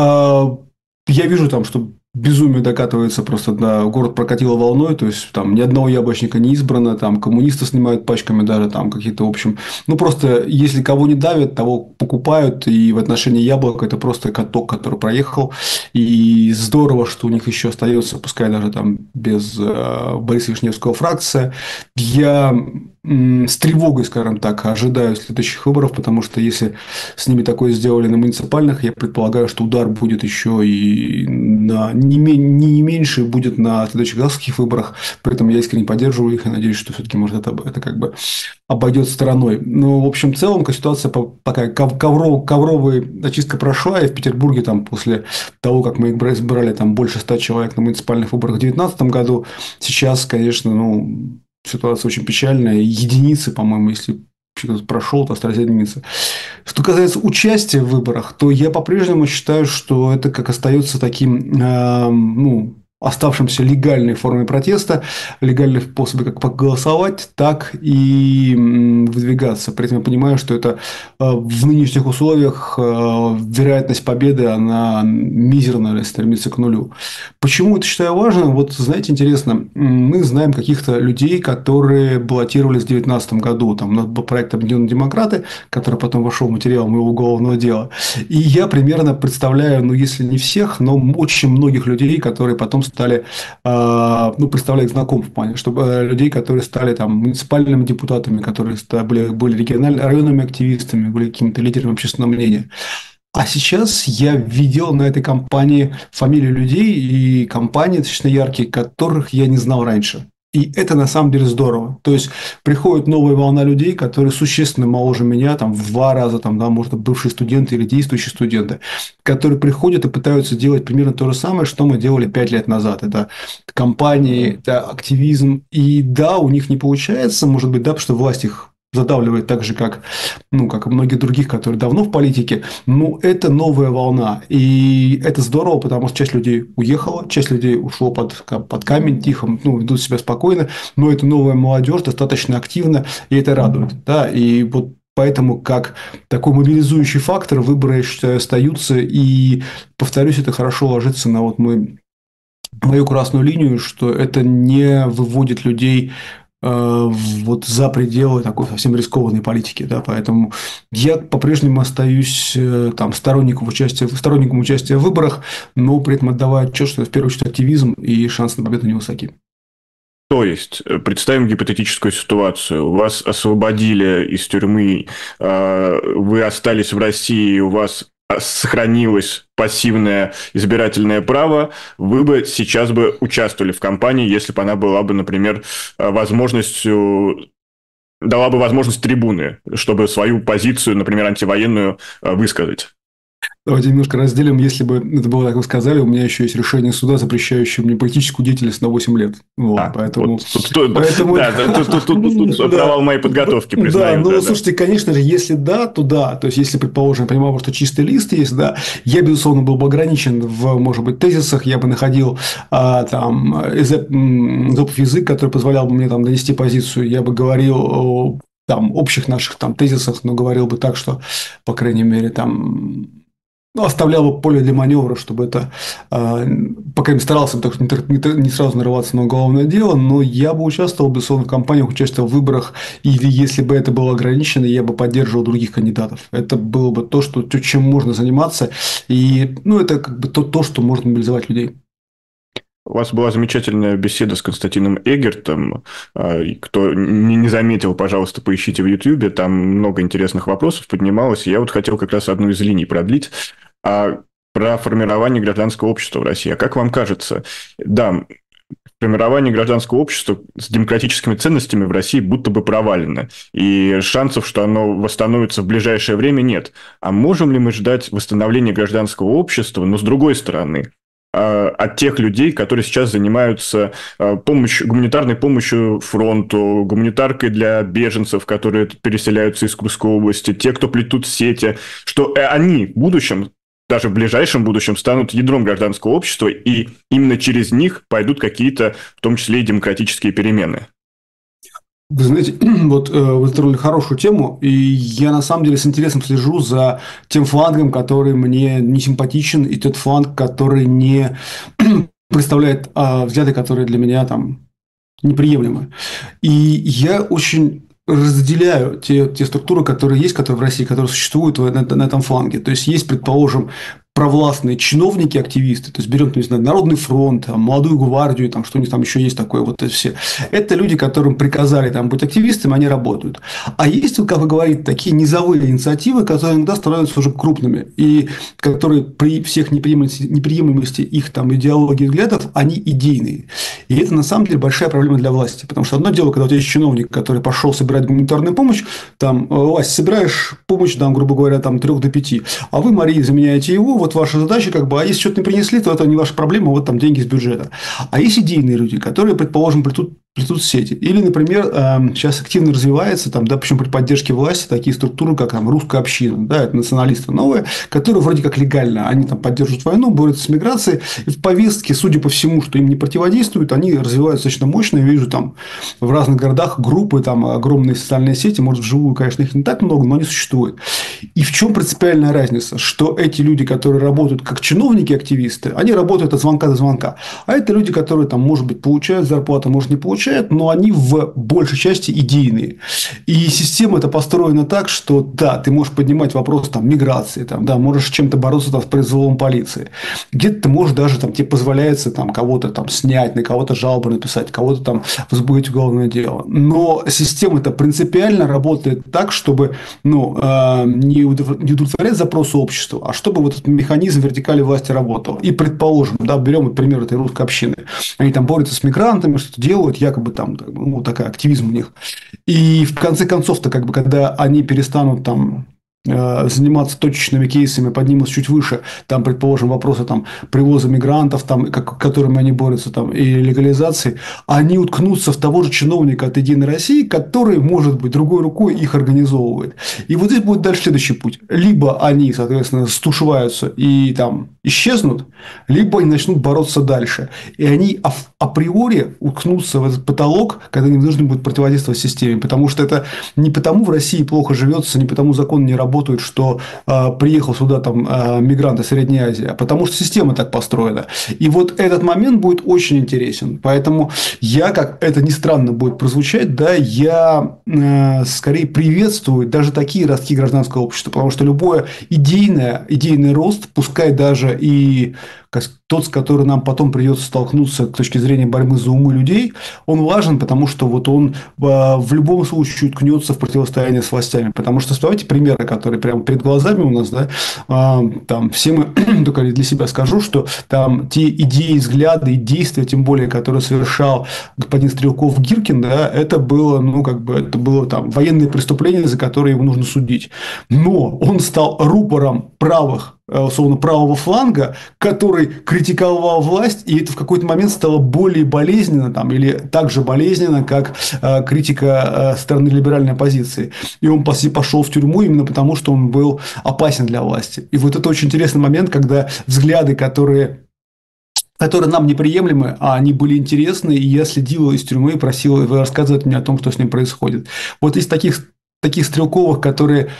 я вижу там, что безумие докатывается просто до город прокатило волной, то есть там ни одного яблочника не избрано, там коммунисты снимают пачками даже там какие-то, в общем, ну просто если кого не давят, того покупают, и в отношении яблок это просто каток, который проехал, и здорово, что у них еще остается, пускай даже там без э, Бориса Вишневского фракция. Я м, с тревогой, скажем так, ожидаю следующих выборов, потому что если с ними такое сделали на муниципальных, я предполагаю, что удар будет еще и на не, не меньше будет на следующих городских выборах. При этом я искренне поддерживаю их и надеюсь, что все-таки может это, это как бы обойдет стороной. Но в общем в целом ситуация такая ковров, ковровая очистка прошла, и в Петербурге там после того, как мы избрали там больше ста человек на муниципальных выборах в две тысячи девятнадцатом году, сейчас, конечно, ну, ситуация очень печальная. Единицы, по-моему, если прошел, то остались единицы. Что касается участия в выборах, то я по-прежнему считаю, что это как остается таким, э, ну, оставшимся легальной формой протеста, легальной способы как проголосовать, так и выдвигаться. При этом я понимаю, что это в нынешних условиях вероятность победы, она мизерная, стремится к нулю. Почему это считаю важным? Вот, знаете, интересно, мы знаем каких-то людей, которые баллотировались в две тысячи девятнадцатом году. Там у нас был проект «Объединенные демократы», который потом вошел в материал моего уголовного дела. И я примерно представляю, ну, если не всех, но очень многих людей, которые потом стали, ну, представляют знакомых в плане, чтобы людей, которые стали там муниципальными депутатами, которые были, были региональными, районными активистами, были какими-то лидерами общественного мнения. А сейчас я видел на этой кампании фамилии людей и компании достаточно яркие, которых я не знал раньше. И это на самом деле здорово. То есть приходит новая волна людей, которые существенно моложе меня, там в два раза, там, да, может, бывшие студенты или действующие студенты, которые приходят и пытаются делать примерно то же самое, что мы делали пять лет назад. Это кампании, это активизм. И да, у них не получается, может быть, да, потому что власть их задавливает так же, как, ну, как и многих других, которые давно в политике, но это новая волна. И это здорово, потому что часть людей уехала, часть людей ушло под, под камень тихо, ну, ведут себя спокойно, но это новая молодежь, достаточно активна, и это радует. Да? И вот поэтому как такой мобилизующий фактор выборы, я считаю, остаются. И, повторюсь, это хорошо ложится на вот мой, мою красную линию, что это не выводит людей вот за пределы такой совсем рискованной политики, да, поэтому я по-прежнему остаюсь там сторонником участия, сторонником участия в выборах, но при этом отдавая отчет, что это в первую очередь активизм и шансы на победу невысоки. То есть, представим гипотетическую ситуацию. Вас освободили из тюрьмы, вы остались в России, у вас сохранилось пассивное избирательное право, вы бы сейчас бы участвовали в кампании, если бы она была бы, например, возможностью, дала бы возможность трибуны, чтобы свою позицию, например, антивоенную, высказать. Давайте немножко разделим. Если бы это было, как вы сказали, у меня еще есть решение суда, запрещающее мне политическую деятельность на восемь лет. Вот, а, поэтому... Вот, тут, тут, поэтому... Да, тут, тут, тут, тут, тут провал моей подготовки, признаю. Да, ну, да, слушайте, да. Конечно же, если да, то да. То есть, если, предположим, я понимаю, что чистый лист есть, да, я, безусловно, был бы ограничен в, может быть, тезисах, я бы находил а, там изопов язык, который позволял бы мне там донести позицию, я бы говорил о там, общих наших там тезисах, но говорил бы так, что, по крайней мере, там... Ну, оставлял бы поле для маневра, чтобы это, э, пока не старался, так что не, не сразу нарываться на уголовное дело, но я бы участвовал, безусловно, в кампаниях, участвовал в выборах, или если бы это было ограничено, я бы поддерживал других кандидатов. Это было бы то, что, чем можно заниматься, и ну, это как бы то, то, что может мобилизовать людей. У вас была замечательная беседа с Константином Эгертом. Кто не заметил, пожалуйста, поищите в Ютьюбе. Там много интересных вопросов поднималось. Я вот хотел как раз одну из линий продлить. Про формирование гражданского общества в России. А как вам кажется, да, формирование гражданского общества с демократическими ценностями в России будто бы провалено. И шансов, что оно восстановится в ближайшее время, нет. А можем ли мы ждать восстановления гражданского общества, но с другой стороны, от тех людей, которые сейчас занимаются помощью, гуманитарной помощью фронту, гуманитаркой для беженцев, которые переселяются из Курской области, те, кто плетут сети, что они в будущем, даже в ближайшем будущем, станут ядром гражданского общества, и именно через них пойдут какие-то, в том числе и демократические перемены. Вы знаете, вот э, вы затронули хорошую тему, и я на самом деле с интересом слежу за тем флангом, который мне не симпатичен, и тот фланг, который не представляет э, взгляды, которые для меня там неприемлемы. И я очень разделяю те, те структуры, которые есть, которые в России, которые существуют на, на этом фланге. То есть, есть, предположим, провластные чиновники, активисты, то есть берем, не знаю, Народный фронт, там, Молодую гвардию, там, что у них там еще есть такое, вот это все. Это люди, которым приказали там быть активистами, они работают. А есть, вот, как вы говорите, такие низовые инициативы, которые иногда становятся уже крупными, и которые при всех неприемлемости, неприемлемости их там идеологии и взглядов, они идейные. И это на самом деле большая проблема для власти, потому что одно дело, когда у тебя есть чиновник, который пошел собирать гуманитарную помощь, там, власть, собираешь помощь, там, грубо говоря, там, трёх до пяти, а вы, Мария, заменяете его, вот ваша задача, как бы, а если что-то не принесли, то это не ваша проблема, вот там деньги из бюджета. А есть идейные люди, которые, предположим, плетут, плетут сети. Или, например, сейчас активно развивается, там, да, причем при поддержке власти, такие структуры, как там, русская община, да, это националисты новые, которые вроде как легально, они там поддерживают войну, борются с миграцией, и в повестке, судя по всему, что им не противодействуют, они развиваются достаточно мощно. Я вижу там в разных городах группы, там огромные социальные сети, может, вживую, конечно, их не так много, но они существуют. И в чем принципиальная разница? Что эти люди, которые работают как чиновники, активисты, они работают от звонка до звонка. А это люди, которые там, может быть, получают зарплату, может, не получают, но они в большей части идейные. И система это построена так, что да, ты можешь поднимать вопрос там, миграции, там, да, можешь чем-то бороться там, с произволом полиции. Где-то ты можешь даже, там, тебе позволяется там, кого-то там, снять, на кого-то жалобу написать, кого-то там возбудить уголовное дело. Но система это принципиально работает так, чтобы ну, не удовлетворять запросы общества, а чтобы вот этот механизм вертикали власти работал. И предположим, да, берем пример этой русской общины. Они там борются с мигрантами, что-то делают, якобы там, ну, такой активизм у них. И в конце концов-то, как бы, когда они перестанут там заниматься точечными кейсами, поднимутся чуть выше, там, предположим, вопросы там, привоза мигрантов, там, как, которыми они борются, там, и легализации, они уткнутся в того же чиновника от «Единой России», который, может быть, другой рукой их организовывает. И вот здесь будет дальше следующий путь. Либо они, соответственно, стушеваются и там исчезнут, либо они начнут бороться дальше. И они априори уткнутся в этот потолок, когда им нужно будет противодействовать системе. Потому что это не потому в России плохо живется, не потому закон не работает, что э, приехал сюда там э, мигрант из Средней Азии, а потому что система так построена. И вот этот момент будет очень интересен. Поэтому я, как это ни странно будет прозвучать, да, я э, скорее приветствую даже такие ростки гражданского общества, потому что любое идейное, идейный рост, пускай даже и тот, с которым нам потом придется столкнуться с точки зрения борьбы за умы людей, он важен, потому что вот он в любом случае уткнется в противостояние с властями. Потому что, вспомните примеры, которые прямо перед глазами у нас, да, там все мы, только для себя скажу, что там те идеи, взгляды и действия, тем более, которые совершал господин Стрелков-Гиркин, да, это было, ну, как бы, это было там военные преступления, за которые его нужно судить. Но он стал рупором правых, условно, правого фланга, который критиковал власть, и это в какой-то момент стало более болезненно там, или так же болезненно, как э, критика э, стороны либеральной оппозиции. И он пошел в тюрьму именно потому, что он был опасен для власти. И вот это очень интересный момент, когда взгляды, которые которые нам неприемлемы, а они были интересны, и я следил из тюрьмы и просил его рассказывать мне о том, что с ним происходит. Вот из таких, таких Стрелковых, которые,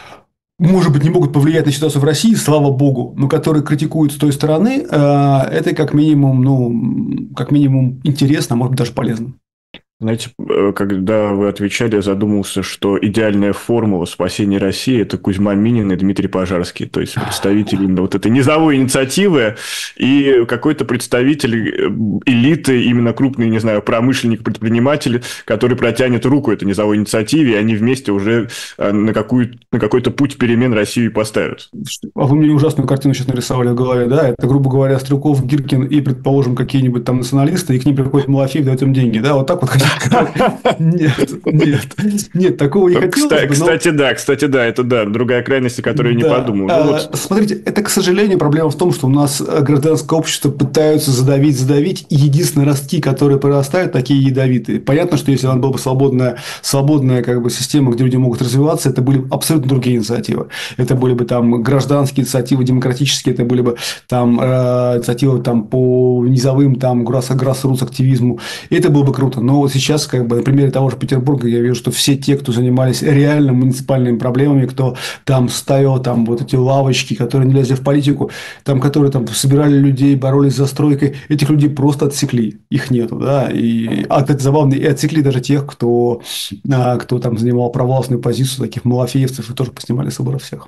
может быть, не могут повлиять на ситуацию в России, слава богу, но которые критикуют с той стороны, это как минимум, ну, как минимум интересно, а может быть, даже полезно. Знаете, когда вы отвечали, я задумался, что идеальная формула спасения России – это Кузьма Минин и Дмитрий Пожарский. То есть, представители именно вот этой низовой инициативы и какой-то представитель элиты, именно крупный, не знаю, промышленник, предприниматель, который протянет руку этой низовой инициативе, и они вместе уже на, какую, на какой-то путь перемен Россию поставят. А вы мне ужасную картину сейчас нарисовали в голове, да? Это, грубо говоря, Стрелков, Гиркин и, предположим, какие-нибудь там националисты, и к ним приходит Малафеев, дает им деньги, да? Вот так вот хотите? Нет, нет, нет, такого не хотелось бы. Кстати, да, кстати, да, это да, другая крайность, о которой я не подумал. Смотрите, это, к сожалению, проблема в том, что у нас гражданское общество пытаются задавить, задавить, и единственные ростки, которые прорастают, такие ядовитые. Понятно, что если у нас была бы свободная, свободная как бы система, где люди могут развиваться, это были абсолютно другие инициативы. Это были бы там гражданские инициативы, демократические, это были бы там инициативы там по низовым там грассрутс активизму. Это было бы круто. Но вот сейчас, как бы, на примере того же Петербурга, я вижу, что все те, кто занимались реально муниципальными проблемами, кто там ставил там вот эти лавочки, которые не лезли в политику, там, которые там собирали людей, боролись за стройкой, этих людей просто отсекли. Их нету, да. И, а, это забавно, и отсекли даже тех, кто, кто там занимал провластную позицию, таких малафеевцев, и тоже поснимали с выборов всех.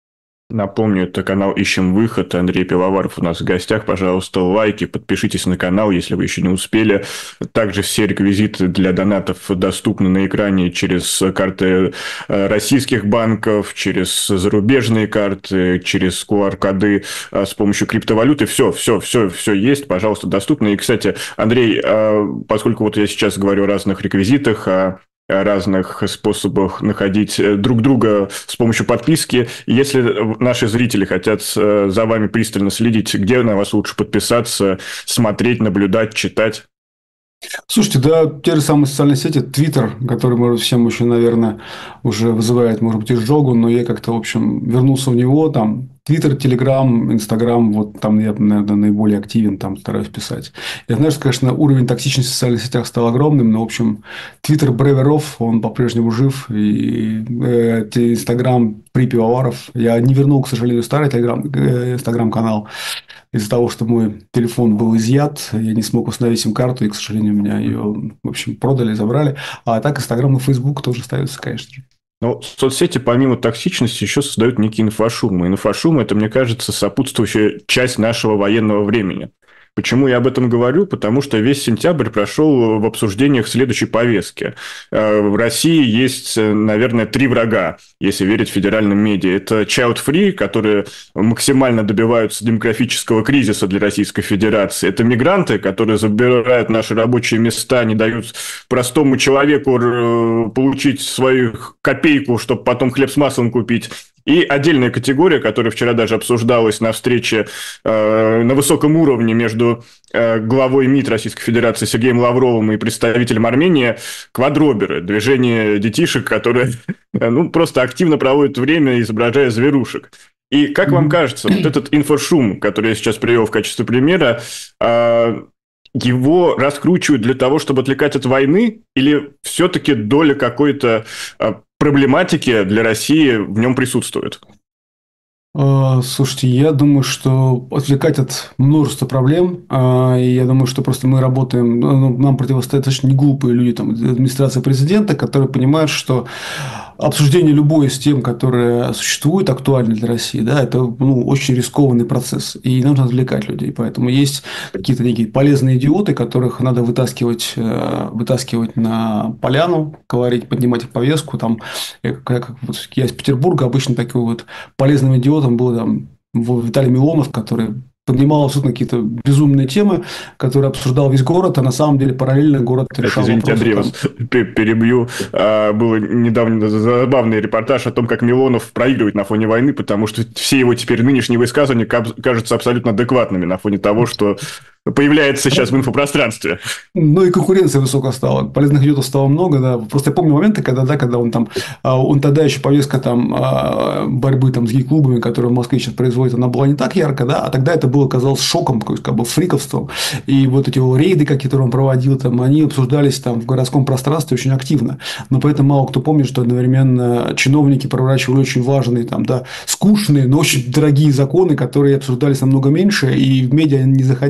Напомню, это канал «Ищем выход». Андрей Пивоваров у нас в гостях. Пожалуйста, лайки, подпишитесь на канал, если вы еще не успели. Также все реквизиты для донатов доступны на экране через карты российских банков, через зарубежные карты, через ку ар-коды с помощью криптовалюты. Все, все, все, все есть, пожалуйста, доступно. И, кстати, Андрей, поскольку вот я сейчас говорю о разных реквизитах, о разных способах находить друг друга с помощью подписки. Если наши зрители хотят за вами пристально следить, где на вас лучше подписаться, смотреть, наблюдать, читать? Слушайте, да, те же самые социальные сети, Твиттер, который, может, всем еще, наверное, уже вызывает, может быть, изжогу, но я как-то, в общем, вернулся в него, там, Твиттер, Телеграм, Инстаграм, вот там я, наверное, наиболее активен, там стараюсь писать. Я знаю, что, конечно, уровень токсичности в социальных сетях стал огромным, но, в общем, Твиттер Бреверов, он по-прежнему жив, и э, Инстаграм при Пивоваров. Я не вернул, к сожалению, старый Телеграм, э, Инстаграм-канал. Из-за того, что мой телефон был изъят, я не смог установить сим-карту, и, к сожалению, меня ее, в общем, продали, забрали. А так Инстаграм и Фейсбук тоже остаются, конечно же. Но соцсети, помимо токсичности, еще создают некий инфошум. И инфошум – это, мне кажется, сопутствующая часть нашего военного времени. Почему я об этом говорю? Потому что весь сентябрь прошел в обсуждениях следующей повестки. В России есть, наверное, три врага, если верить федеральным медиа. Это child free, которые максимально добиваются демографического кризиса для Российской Федерации. Это мигранты, которые забирают наши рабочие места, не дают простому человеку получить свою копейку, чтобы потом хлеб с маслом купить. И отдельная категория, которая вчера даже обсуждалась на встрече э, на высоком уровне между э, главой МИД Российской Федерации Сергеем Лавровым и представителем Армении, квадроберы, движение детишек, которые ну, просто активно проводят время, изображая зверушек. И как вам кажется, вот этот инфошум, который я сейчас привел в качестве примера, э, его раскручивают для того, чтобы отвлекать от войны, или все-таки доля какой-то э, проблематики для России в нем присутствует? Слушайте, я думаю, что отвлекать от множества проблем, и я думаю, что просто мы работаем, нам противостоят достаточно не глупые люди, там, администрация президента, которые понимают, что обсуждение любой из тем, которые существуют, актуальны для России, да, это ну, очень рискованный процесс, и нужно отвлекать людей. Поэтому есть какие-то некие полезные идиоты, которых надо вытаскивать, вытаскивать на поляну, говорить, поднимать их повестку. Там, как, как, вот, я из Петербурга, обычно таким вот полезным идиотом был там, Виталий Милонов, который поднимал абсолютно какие-то безумные темы, которые обсуждал весь город, а на самом деле параллельно город решал Извините, вопросы. Андрей, вас перебью. Был недавно забавный репортаж о том, как Милонов проигрывает на фоне войны, потому что все его теперь нынешние высказывания кажутся абсолютно адекватными на фоне того, что появляется сейчас в инфопространстве. Ну, и конкуренция высокая стала. Полезных идиотов стало много, да. Просто я помню моменты, когда, да, когда он там, он тогда еще повестка там борьбы там с гей-клубами, которые в Москве сейчас производят, она была не так ярко, да, а тогда это было, казалось, шоком, как бы фриковством. И вот эти его рейды, которые он проводил, там, они обсуждались там в городском пространстве очень активно. Но поэтому мало кто помнит, что одновременно чиновники проворачивали очень важные, там, да, скучные, но очень дорогие законы, которые обсуждались намного меньше и в медиа не заходили.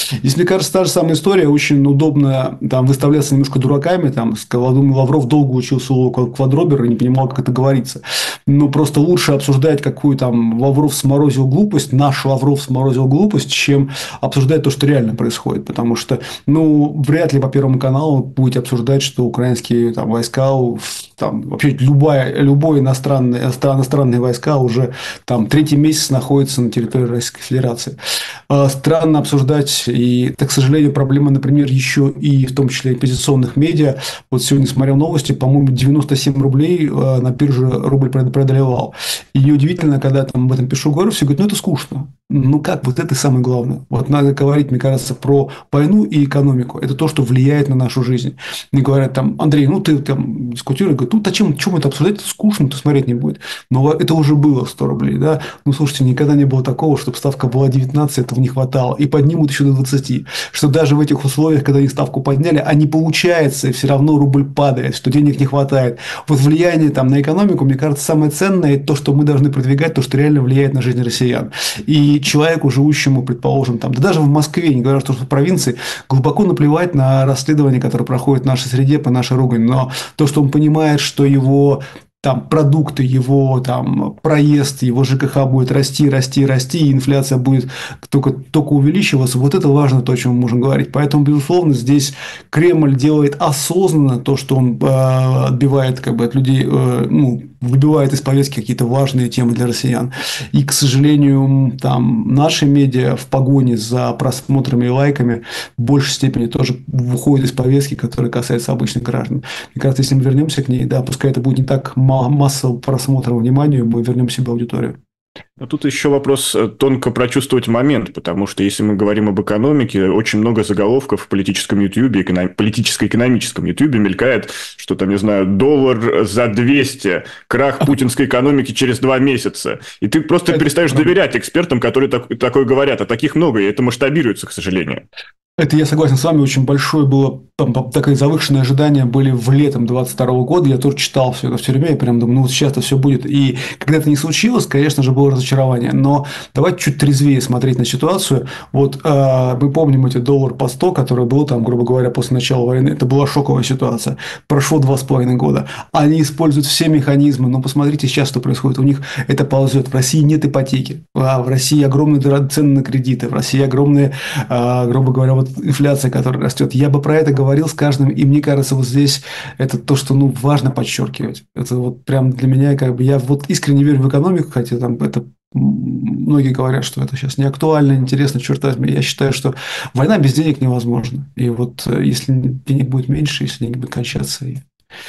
Здесь, мне кажется, та же самая история. Очень удобно там выставляться немножко дураками. Там, думаю, Лавров долго учился у квадробера и не понимал, как это говорится. Но просто лучше обсуждать, какую там Лавров сморозил глупость, наш Лавров сморозил глупость, чем обсуждать то, что реально происходит. Потому что, ну, вряд ли по Первому каналу будете обсуждать, что украинские там, войска, там, вообще любая, любой иностранные, иностранные войска уже там третий месяц находятся на территории Российской Федерации. Странно обсуждать, и, так, к сожалению, проблема, например, еще и в том числе оппозиционных медиа. Вот сегодня смотрел новости, по-моему, девяносто семь рублей на бирже рубль преодолевал. И неудивительно, когда там об этом пишу, говорю, все говорят, ну, это скучно. Ну, как? Вот это самое главное. Вот надо говорить, мне кажется, про войну и экономику. Это то, что влияет на нашу жизнь. Мне говорят, там, Андрей, ну, ты там дискутируешь, говорят, ну, зачем, чем это обсуждать? Это скучно, то смотреть не будет. Но это уже было сто рублей, да? Ну, слушайте, никогда не было такого, чтобы ставка была девятнадцать, этого не хватало. И поднимут еще до двадцати. Что даже в этих условиях, когда они ставку подняли, а не получается, и все равно рубль падает, что денег не хватает. Вот влияние там на экономику, мне кажется, самое ценное, то, что мы должны продвигать, то, что реально влияет на жизнь россиян. И человеку, живущему, предположим, там, да даже в Москве, не говоря, что в провинции, глубоко наплевать на расследования, которые проходят в нашей среде по нашей ругани. Но то, что он понимает, что его там продукты, его там проезд, его ЖКХ будет расти, расти, расти, и инфляция будет только, только увеличиваться. Вот это важно, то, о чем мы можем говорить. Поэтому, безусловно, здесь Кремль делает осознанно то, что он э, отбивает как бы, от людей, э, ну, выбивает из повестки какие-то важные темы для россиян. И, к сожалению, там наши медиа в погоне за просмотрами и лайками в большей степени тоже выходят из повестки, которая касается обычных граждан. Мне кажется, если мы вернемся к ней, да, пускай это будет не так массово просмотра внимания, мы вернем себе аудиторию. Но тут еще вопрос тонко прочувствовать момент, потому что если мы говорим об экономике, очень много заголовков в политическом ютубе, эконом... политическо-экономическом ютубе мелькает, что там, не знаю, доллар за двести, крах путинской экономики через два месяца. И ты просто это перестаешь правда. доверять экспертам, которые так... такое говорят. А таких много, и это масштабируется, к сожалению. Это я согласен с вами, очень большое было, там, такое завышенное ожидания были в летом двадцать второго года, я тоже читал все это в тюрьме, и прям думаю, ну, сейчас-то все будет. И когда это не случилось, конечно же, было разочарование. Но давайте чуть трезвее смотреть на ситуацию. Вот э, мы помним эти доллар по сто, который был там, грубо говоря, после начала войны. Это была шоковая ситуация. Прошло два с половиной года. Они используют все механизмы, но посмотрите сейчас, что происходит. У них это ползет. В России нет ипотеки. А в России огромные цены на кредиты. В России огромные, э, грубо говоря, вот инфляция, которая растет. Я бы про это говорил с каждым, и мне кажется, вот здесь это то, что ну, важно подчеркивать. Это вот прям для меня, как бы, я вот искренне верю в экономику, хотя там это многие говорят, что это сейчас не актуально, интересно, черт возьми. Я считаю, что война без денег невозможна. И вот если денег будет меньше, если деньги будут кончаться, и,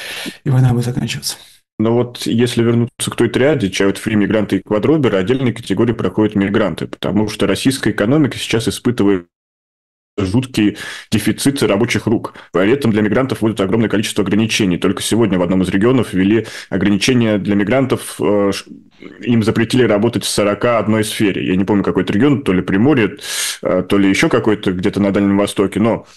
и война будет заканчиваться. Но вот если вернуться к той триаде, child-free, мигранты и квадроберы, отдельной категории проходят мигранты, потому что российская экономика сейчас испытывает жуткие дефициты рабочих рук. При этом для мигрантов вводят огромное количество ограничений. Только сегодня в одном из регионов ввели ограничения для мигрантов. Им запретили работать в сорок одной сфере. Я не помню, какой это регион, то ли Приморье, то ли еще какой-то где-то на Дальнем Востоке. Но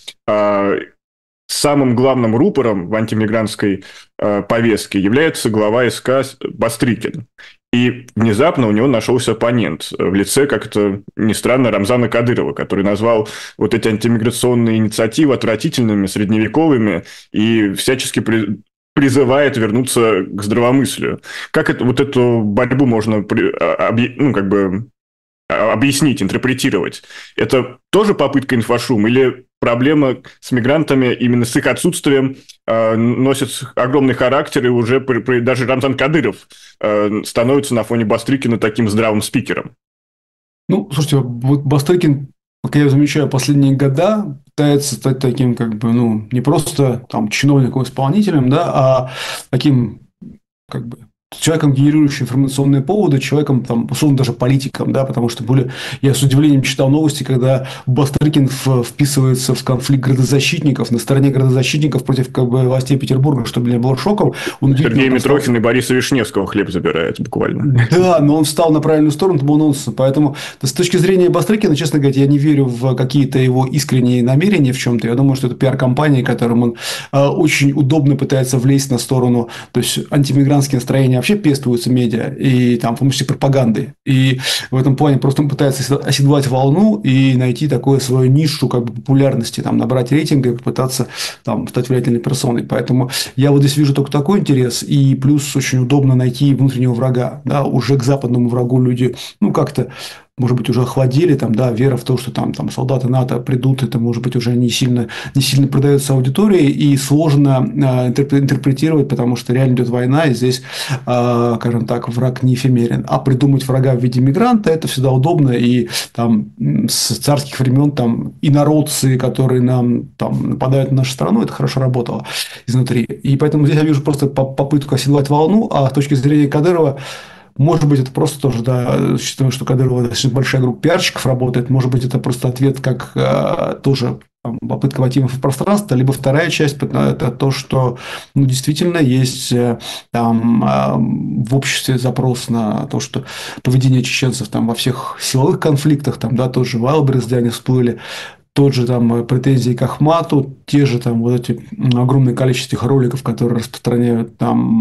самым главным рупором в антимигрантской повестке является глава СК Бастрыкин. И внезапно у него нашелся оппонент в лице, как это ни странно, Рамзана Кадырова, который назвал вот эти антимиграционные инициативы отвратительными, средневековыми и всячески при... призывает вернуться к здравомыслию. Как это, вот эту борьбу можно ну, как бы, объяснить, интерпретировать? Это тоже попытка инфошум или проблема с мигрантами именно с их отсутствием э, носит огромный характер, и уже при, при, даже Рамзан Кадыров э, становится на фоне Бастрыкина таким здравым спикером? Ну, слушайте, вот Бастрыкин, как я замечаю, последние года пытается стать таким, как бы, ну, не просто там чиновником-исполнителем, да, а таким, как бы, человеком, генерирующим информационные поводы, человеком, там, условно, даже политиком, да, потому что были... Я с удивлением читал новости, когда Бастрыкин вписывается в конфликт градозащитников, на стороне градозащитников против, как бы, властей Петербурга, что для меня было шоком. Он Сергей Митрохин и Бориса Вишневского хлеб забирает буквально. Да, но он встал на правильную сторону, это был нонсенс. Поэтому с точки зрения Бастрыкина, честно говоря, я не верю в какие-то его искренние намерения в чем-то. Я думаю, что это пиар-компания, которым он э, очень удобно пытается влезть на сторону, то есть антимигрантские настроения вообще пестуются медиа, и там, в том числе пропагандой. И в этом плане просто он пытается оседлать волну и найти такую свою нишу как бы популярности, там, набрать рейтинга и попытаться там, стать влиятельной персоной. Поэтому я вот здесь вижу только такой интерес, и плюс очень удобно найти внутреннего врага. Да, уже к западному врагу люди, ну, как-то может быть, уже охладели, там, да, вера в то, что там, там солдаты НАТО придут, это, может быть, уже не сильно, не сильно продается аудитории, и сложно э, интерпретировать, потому что реально идет война, и здесь, э, скажем так, враг не эфемерен. А придумать врага в виде мигранта – это всегда удобно, и там с царских времен там инородцы, которые нам там нападают на нашу страну, это хорошо работало изнутри. И поэтому здесь я вижу просто попытку оседлать волну, а с точки зрения Кадырова, может быть, это просто тоже, да, считаю, что Кадырова достаточно большая группа пиарщиков работает, может быть, это просто ответ как э, тоже там, попытка войти в пространство, либо вторая часть – это то, что ну, действительно есть э, там э, в обществе запрос на то, что поведение чеченцев там, во всех силовых конфликтах, там, да, тоже Вайлдберрис, где они всплыли, тот же там претензии к Ахмату, те же там вот эти огромное количество этих роликов, которые распространяют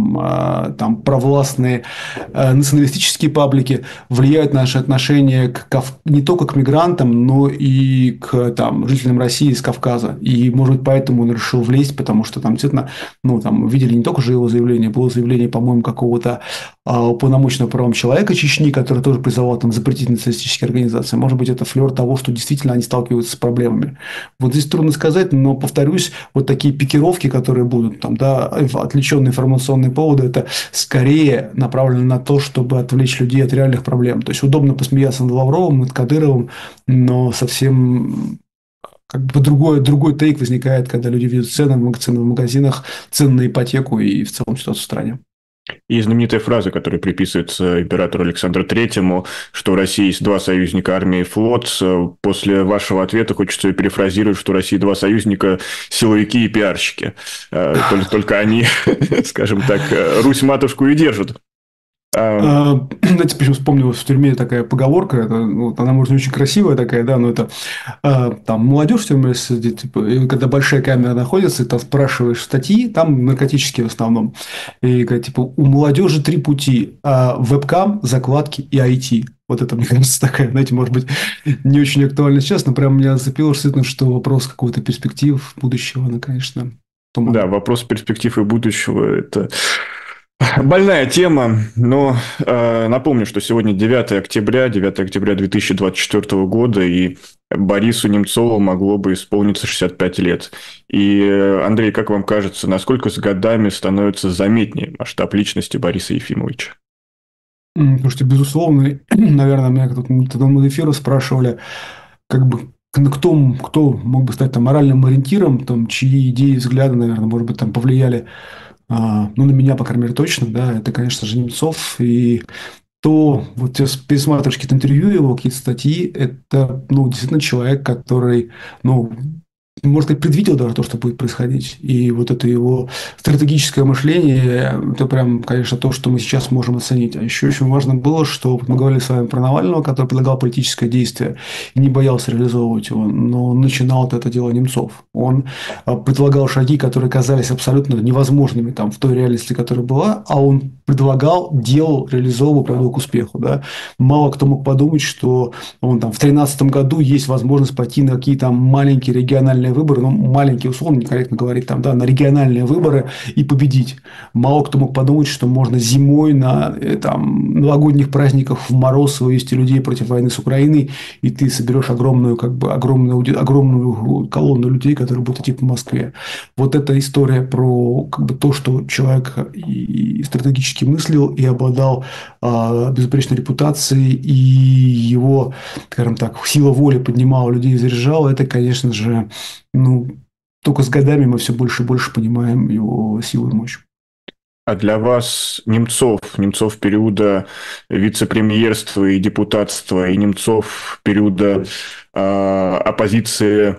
там, там провластные националистические паблики, влияют на наши отношения к, не только к мигрантам, но и к там, жителям России из Кавказа. И, может быть, поэтому он решил влезть, потому что там действительно, ну, там видели не только же его заявление, было заявление, по-моему, какого-то уполномоченного правам человека Чечни, который тоже призывал там, запретить националистические организации. Может быть, это флер того, что действительно они сталкиваются с проблемами. Вот здесь трудно сказать, но, повторюсь, вот такие пикировки, которые будут, там, да, отвлеченные информационные поводы, это скорее направлено на то, чтобы отвлечь людей от реальных проблем. То есть, удобно посмеяться над Лавровым, над Кадыровым, но совсем как бы другой, другой тейк возникает, когда люди видят цены, цены в магазинах, цены на ипотеку и в целом ситуацию в стране. И знаменитая фраза, которая приписывается императору Александру Третьему, что в России есть два союзника – армия и флот. После вашего ответа хочется перефразировать, что в России два союзника – силовики и пиарщики. Только, только они, скажем так, Русь-матушку и держат. Знаете, почему вспомнил, в тюрьме такая поговорка, это, вот, она, может, не очень красивая такая, да, но это там молодежь в тюрьме сидит, типа, и когда большая камера находится, и там спрашиваешь статьи, там наркотические в основном, и говорят, типа, у молодежи три пути – вебкам, закладки и ай ти. Вот это, мне кажется, такая, знаете, может быть, не очень актуально сейчас, но прям меня зацепило, что вопрос какого-то перспектив будущего, она, конечно, туман. Да, вопрос перспектив и будущего – это... больная тема, но э, напомню, что сегодня девятое октября, девятое октября две тысячи двадцать четвёртого года, и Борису Немцову могло бы исполниться шестьдесят пять лет. И, Андрей, как вам кажется, насколько с годами становится заметнее масштаб личности Бориса Ефимовича? Слушайте, безусловно, наверное, меня тут на эфиру спрашивали, как бы, кто, кто мог бы стать там моральным ориентиром, там, чьи идеи, взгляды, наверное, может быть, там повлияли. Ну, на меня, по крайней мере, точно, да, это, конечно же, Немцов, и то, вот пересматриваешь какие-то интервью его, какие-то статьи, это, ну, действительно человек, который, ну, можно сказать, предвидел даже то, что будет происходить. И вот это его стратегическое мышление, это прям, конечно, то, что мы сейчас можем оценить. А еще очень важно было, что мы говорили с вами про Навального, который предлагал политическое действие и не боялся реализовывать его, но начинал это дело Немцов. Он предлагал шаги, которые казались абсолютно невозможными там, в той реальности, которая была, а он предлагал, делал, реализовывал, приводил к успеху. Да? Мало кто мог подумать, что он там в тринадцатом году есть возможность пойти на какие-то маленькие региональные выборы, ну, маленькие, условно, некорректно говорить, там, да, на региональные выборы и победить. Мало кто мог подумать, что можно зимой на там, новогодних праздниках в мороз вывести людей против войны с Украиной, и ты соберешь огромную, как бы, огромную, огромную колонну людей, которые будут идти по Москве. Вот эта история про как бы, то, что человек и стратегически мыслил, и обладал а, безупречной репутацией, и его, скажем так, сила воли поднимала людей и заряжала, это, конечно же, ну, только с годами мы все больше и больше понимаем его силу и мощь. А для вас Немцов, Немцов периода вице-премьерства и депутатства, и Немцов периода э, оппозиции,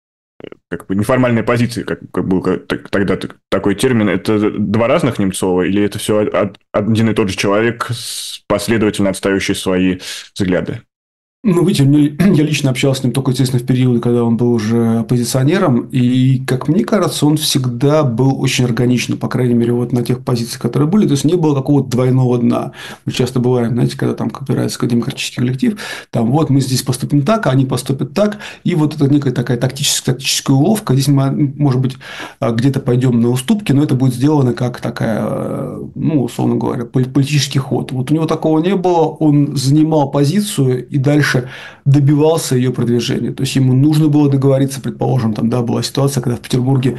как бы неформальной оппозиции, как, как был как, тогда такой термин, это два разных Немцова, или это все один и тот же человек, последовательно отстаивающий свои взгляды? Ну, видите, я лично общался с ним только, естественно, в период, когда он был уже оппозиционером, и, как мне кажется, он всегда был очень органичным, по крайней мере, вот на тех позициях, которые были, то есть не было какого-то двойного дна. Мы часто бываем, знаете, когда там собирается демократический коллектив, там вот мы здесь поступим так, а они поступят так, и вот это некая такая тактическая, тактическая уловка, здесь мы, может быть, где-то пойдем на уступки, но это будет сделано как такая, ну, условно говоря, политический ход. Вот у него такого не было, он занимал позицию и дальше добивался ее продвижения. То есть ему нужно было договориться, предположим, там, да, была ситуация, когда в Петербурге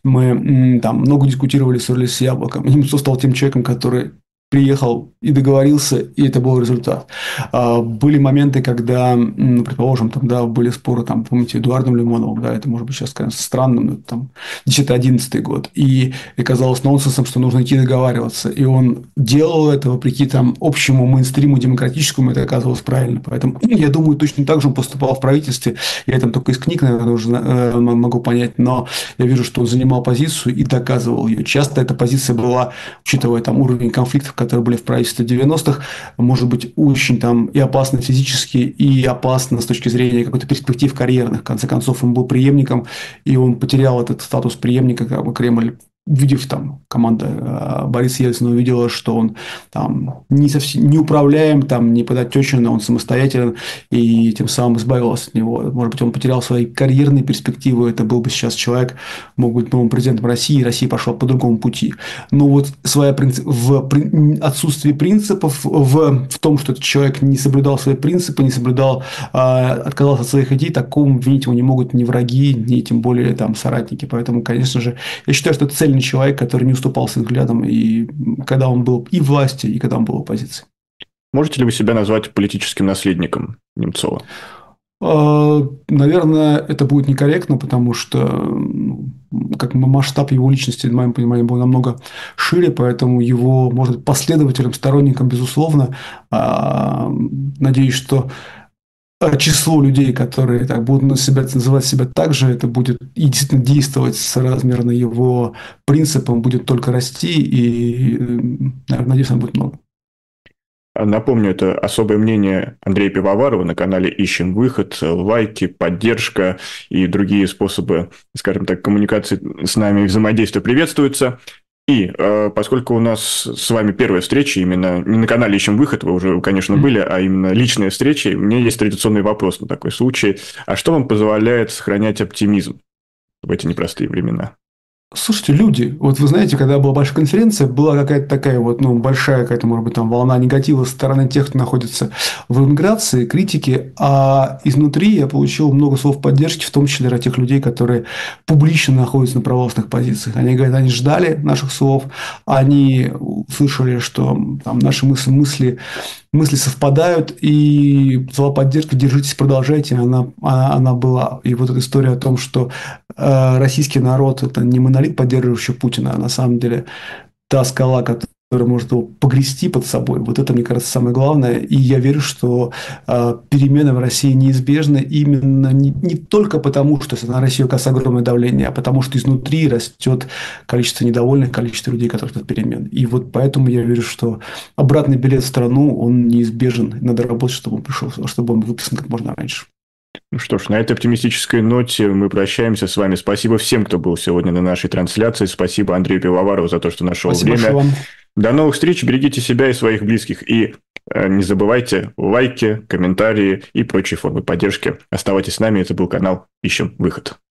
мы там много дискутировали, ссорились с Яблоком. Немцов стал тем человеком, который приехал и договорился, и это был результат. Были моменты, когда, ну, предположим, там, да, были споры, там, помните, Эдуардом Лимоновым, да, это может быть сейчас, конечно, странным, но там десятый-одиннадцатый год, и казалось нонсенсом, что нужно идти договариваться, и он делал это вопреки там общему мейнстриму демократическому, это оказалось правильно, поэтому я думаю, точно так же он поступал в правительстве, я там только из книг, наверное, уже могу понять, но я вижу, что он занимал позицию и доказывал ее. Часто эта позиция была, учитывая там уровень конфликтов, которые были в правительстве девяностых, может быть, очень там и опасно физически, и опасно с точки зрения какой-то перспектив карьерных. В конце концов, он был преемником, и он потерял этот статус преемника, как бы Кремль, увидев там, команда Бориса Ельцина увидела, что он там не совсем не управляем, там, не подотечен, он самостоятелен, и тем самым избавился от него. Может быть, он потерял свои карьерные перспективы, это был бы сейчас человек, мог быть новым президентом России, и Россия пошла по другому пути. Но вот своя принцип... в отсутствии принципов, в... в том, что этот человек не соблюдал свои принципы, не соблюдал, а... отказался от своих идей, такому винить его не могут ни враги, ни тем более там соратники. Поэтому, конечно же, я считаю, что это цель человек, который не уступал своим взглядам, и когда он был и в власти, и когда он был в оппозиции. Можете ли вы себя назвать политическим наследником Немцова? Наверное, это будет некорректно, потому что как масштаб его личности, в моем понимании, был намного шире, поэтому его, может быть, последователем, сторонником, безусловно. Надеюсь, что число людей, которые так будут на себя, называть себя так же, это будет и действительно действовать соразмерно его принципам, будет только расти, и, наверное, надеюсь, оно будет много. Напомню, это особое мнение Андрея Пивоварова на канале «Ищем выход», лайки, поддержка и другие способы, скажем так, коммуникации с нами и взаимодействия приветствуются. И э, поскольку у нас с вами первая встреча, именно не на канале «Ищем выход», вы уже, конечно, были, а именно личные встречи, у меня есть традиционный вопрос на такой случай. А что вам позволяет сохранять оптимизм в эти непростые времена? Слушайте, люди, вот вы знаете, когда была большая конференция, была какая-то такая вот, ну, большая какая-то, может быть, там волна негатива со стороны тех, кто находится в эмиграции, критики, а изнутри я получил много слов поддержки, в том числе для тех людей, которые публично находятся на православных позициях. Они говорят, они ждали наших слов, они услышали, что там наши мысли, мысли мысли совпадают, и слова поддержки, держитесь, продолжайте, она, она, она была. И вот эта история о том, что э, российский народ – это не монолит, поддерживающий Путина, а на самом деле та скала, которая может его погрести под собой, вот это, мне кажется, самое главное. И я верю, что э, перемены в России неизбежны именно не, не только потому, что на Россию оказывается огромное давление, а потому что изнутри растет количество недовольных, количество людей, которые ждут перемен. И вот поэтому я верю, что обратный билет в страну, он неизбежен. Надо работать, чтобы он пришел, чтобы он был выписан как можно раньше. Ну что ж, на этой оптимистической ноте мы прощаемся с вами. Спасибо всем, кто был сегодня на нашей трансляции. Спасибо Андрею Пивоварову за то, что нашел Спасибо время. вам. До новых встреч, берегите себя и своих близких. И э, не забывайте лайки, комментарии и прочие формы поддержки. Оставайтесь с нами, это был канал «Ищем выход».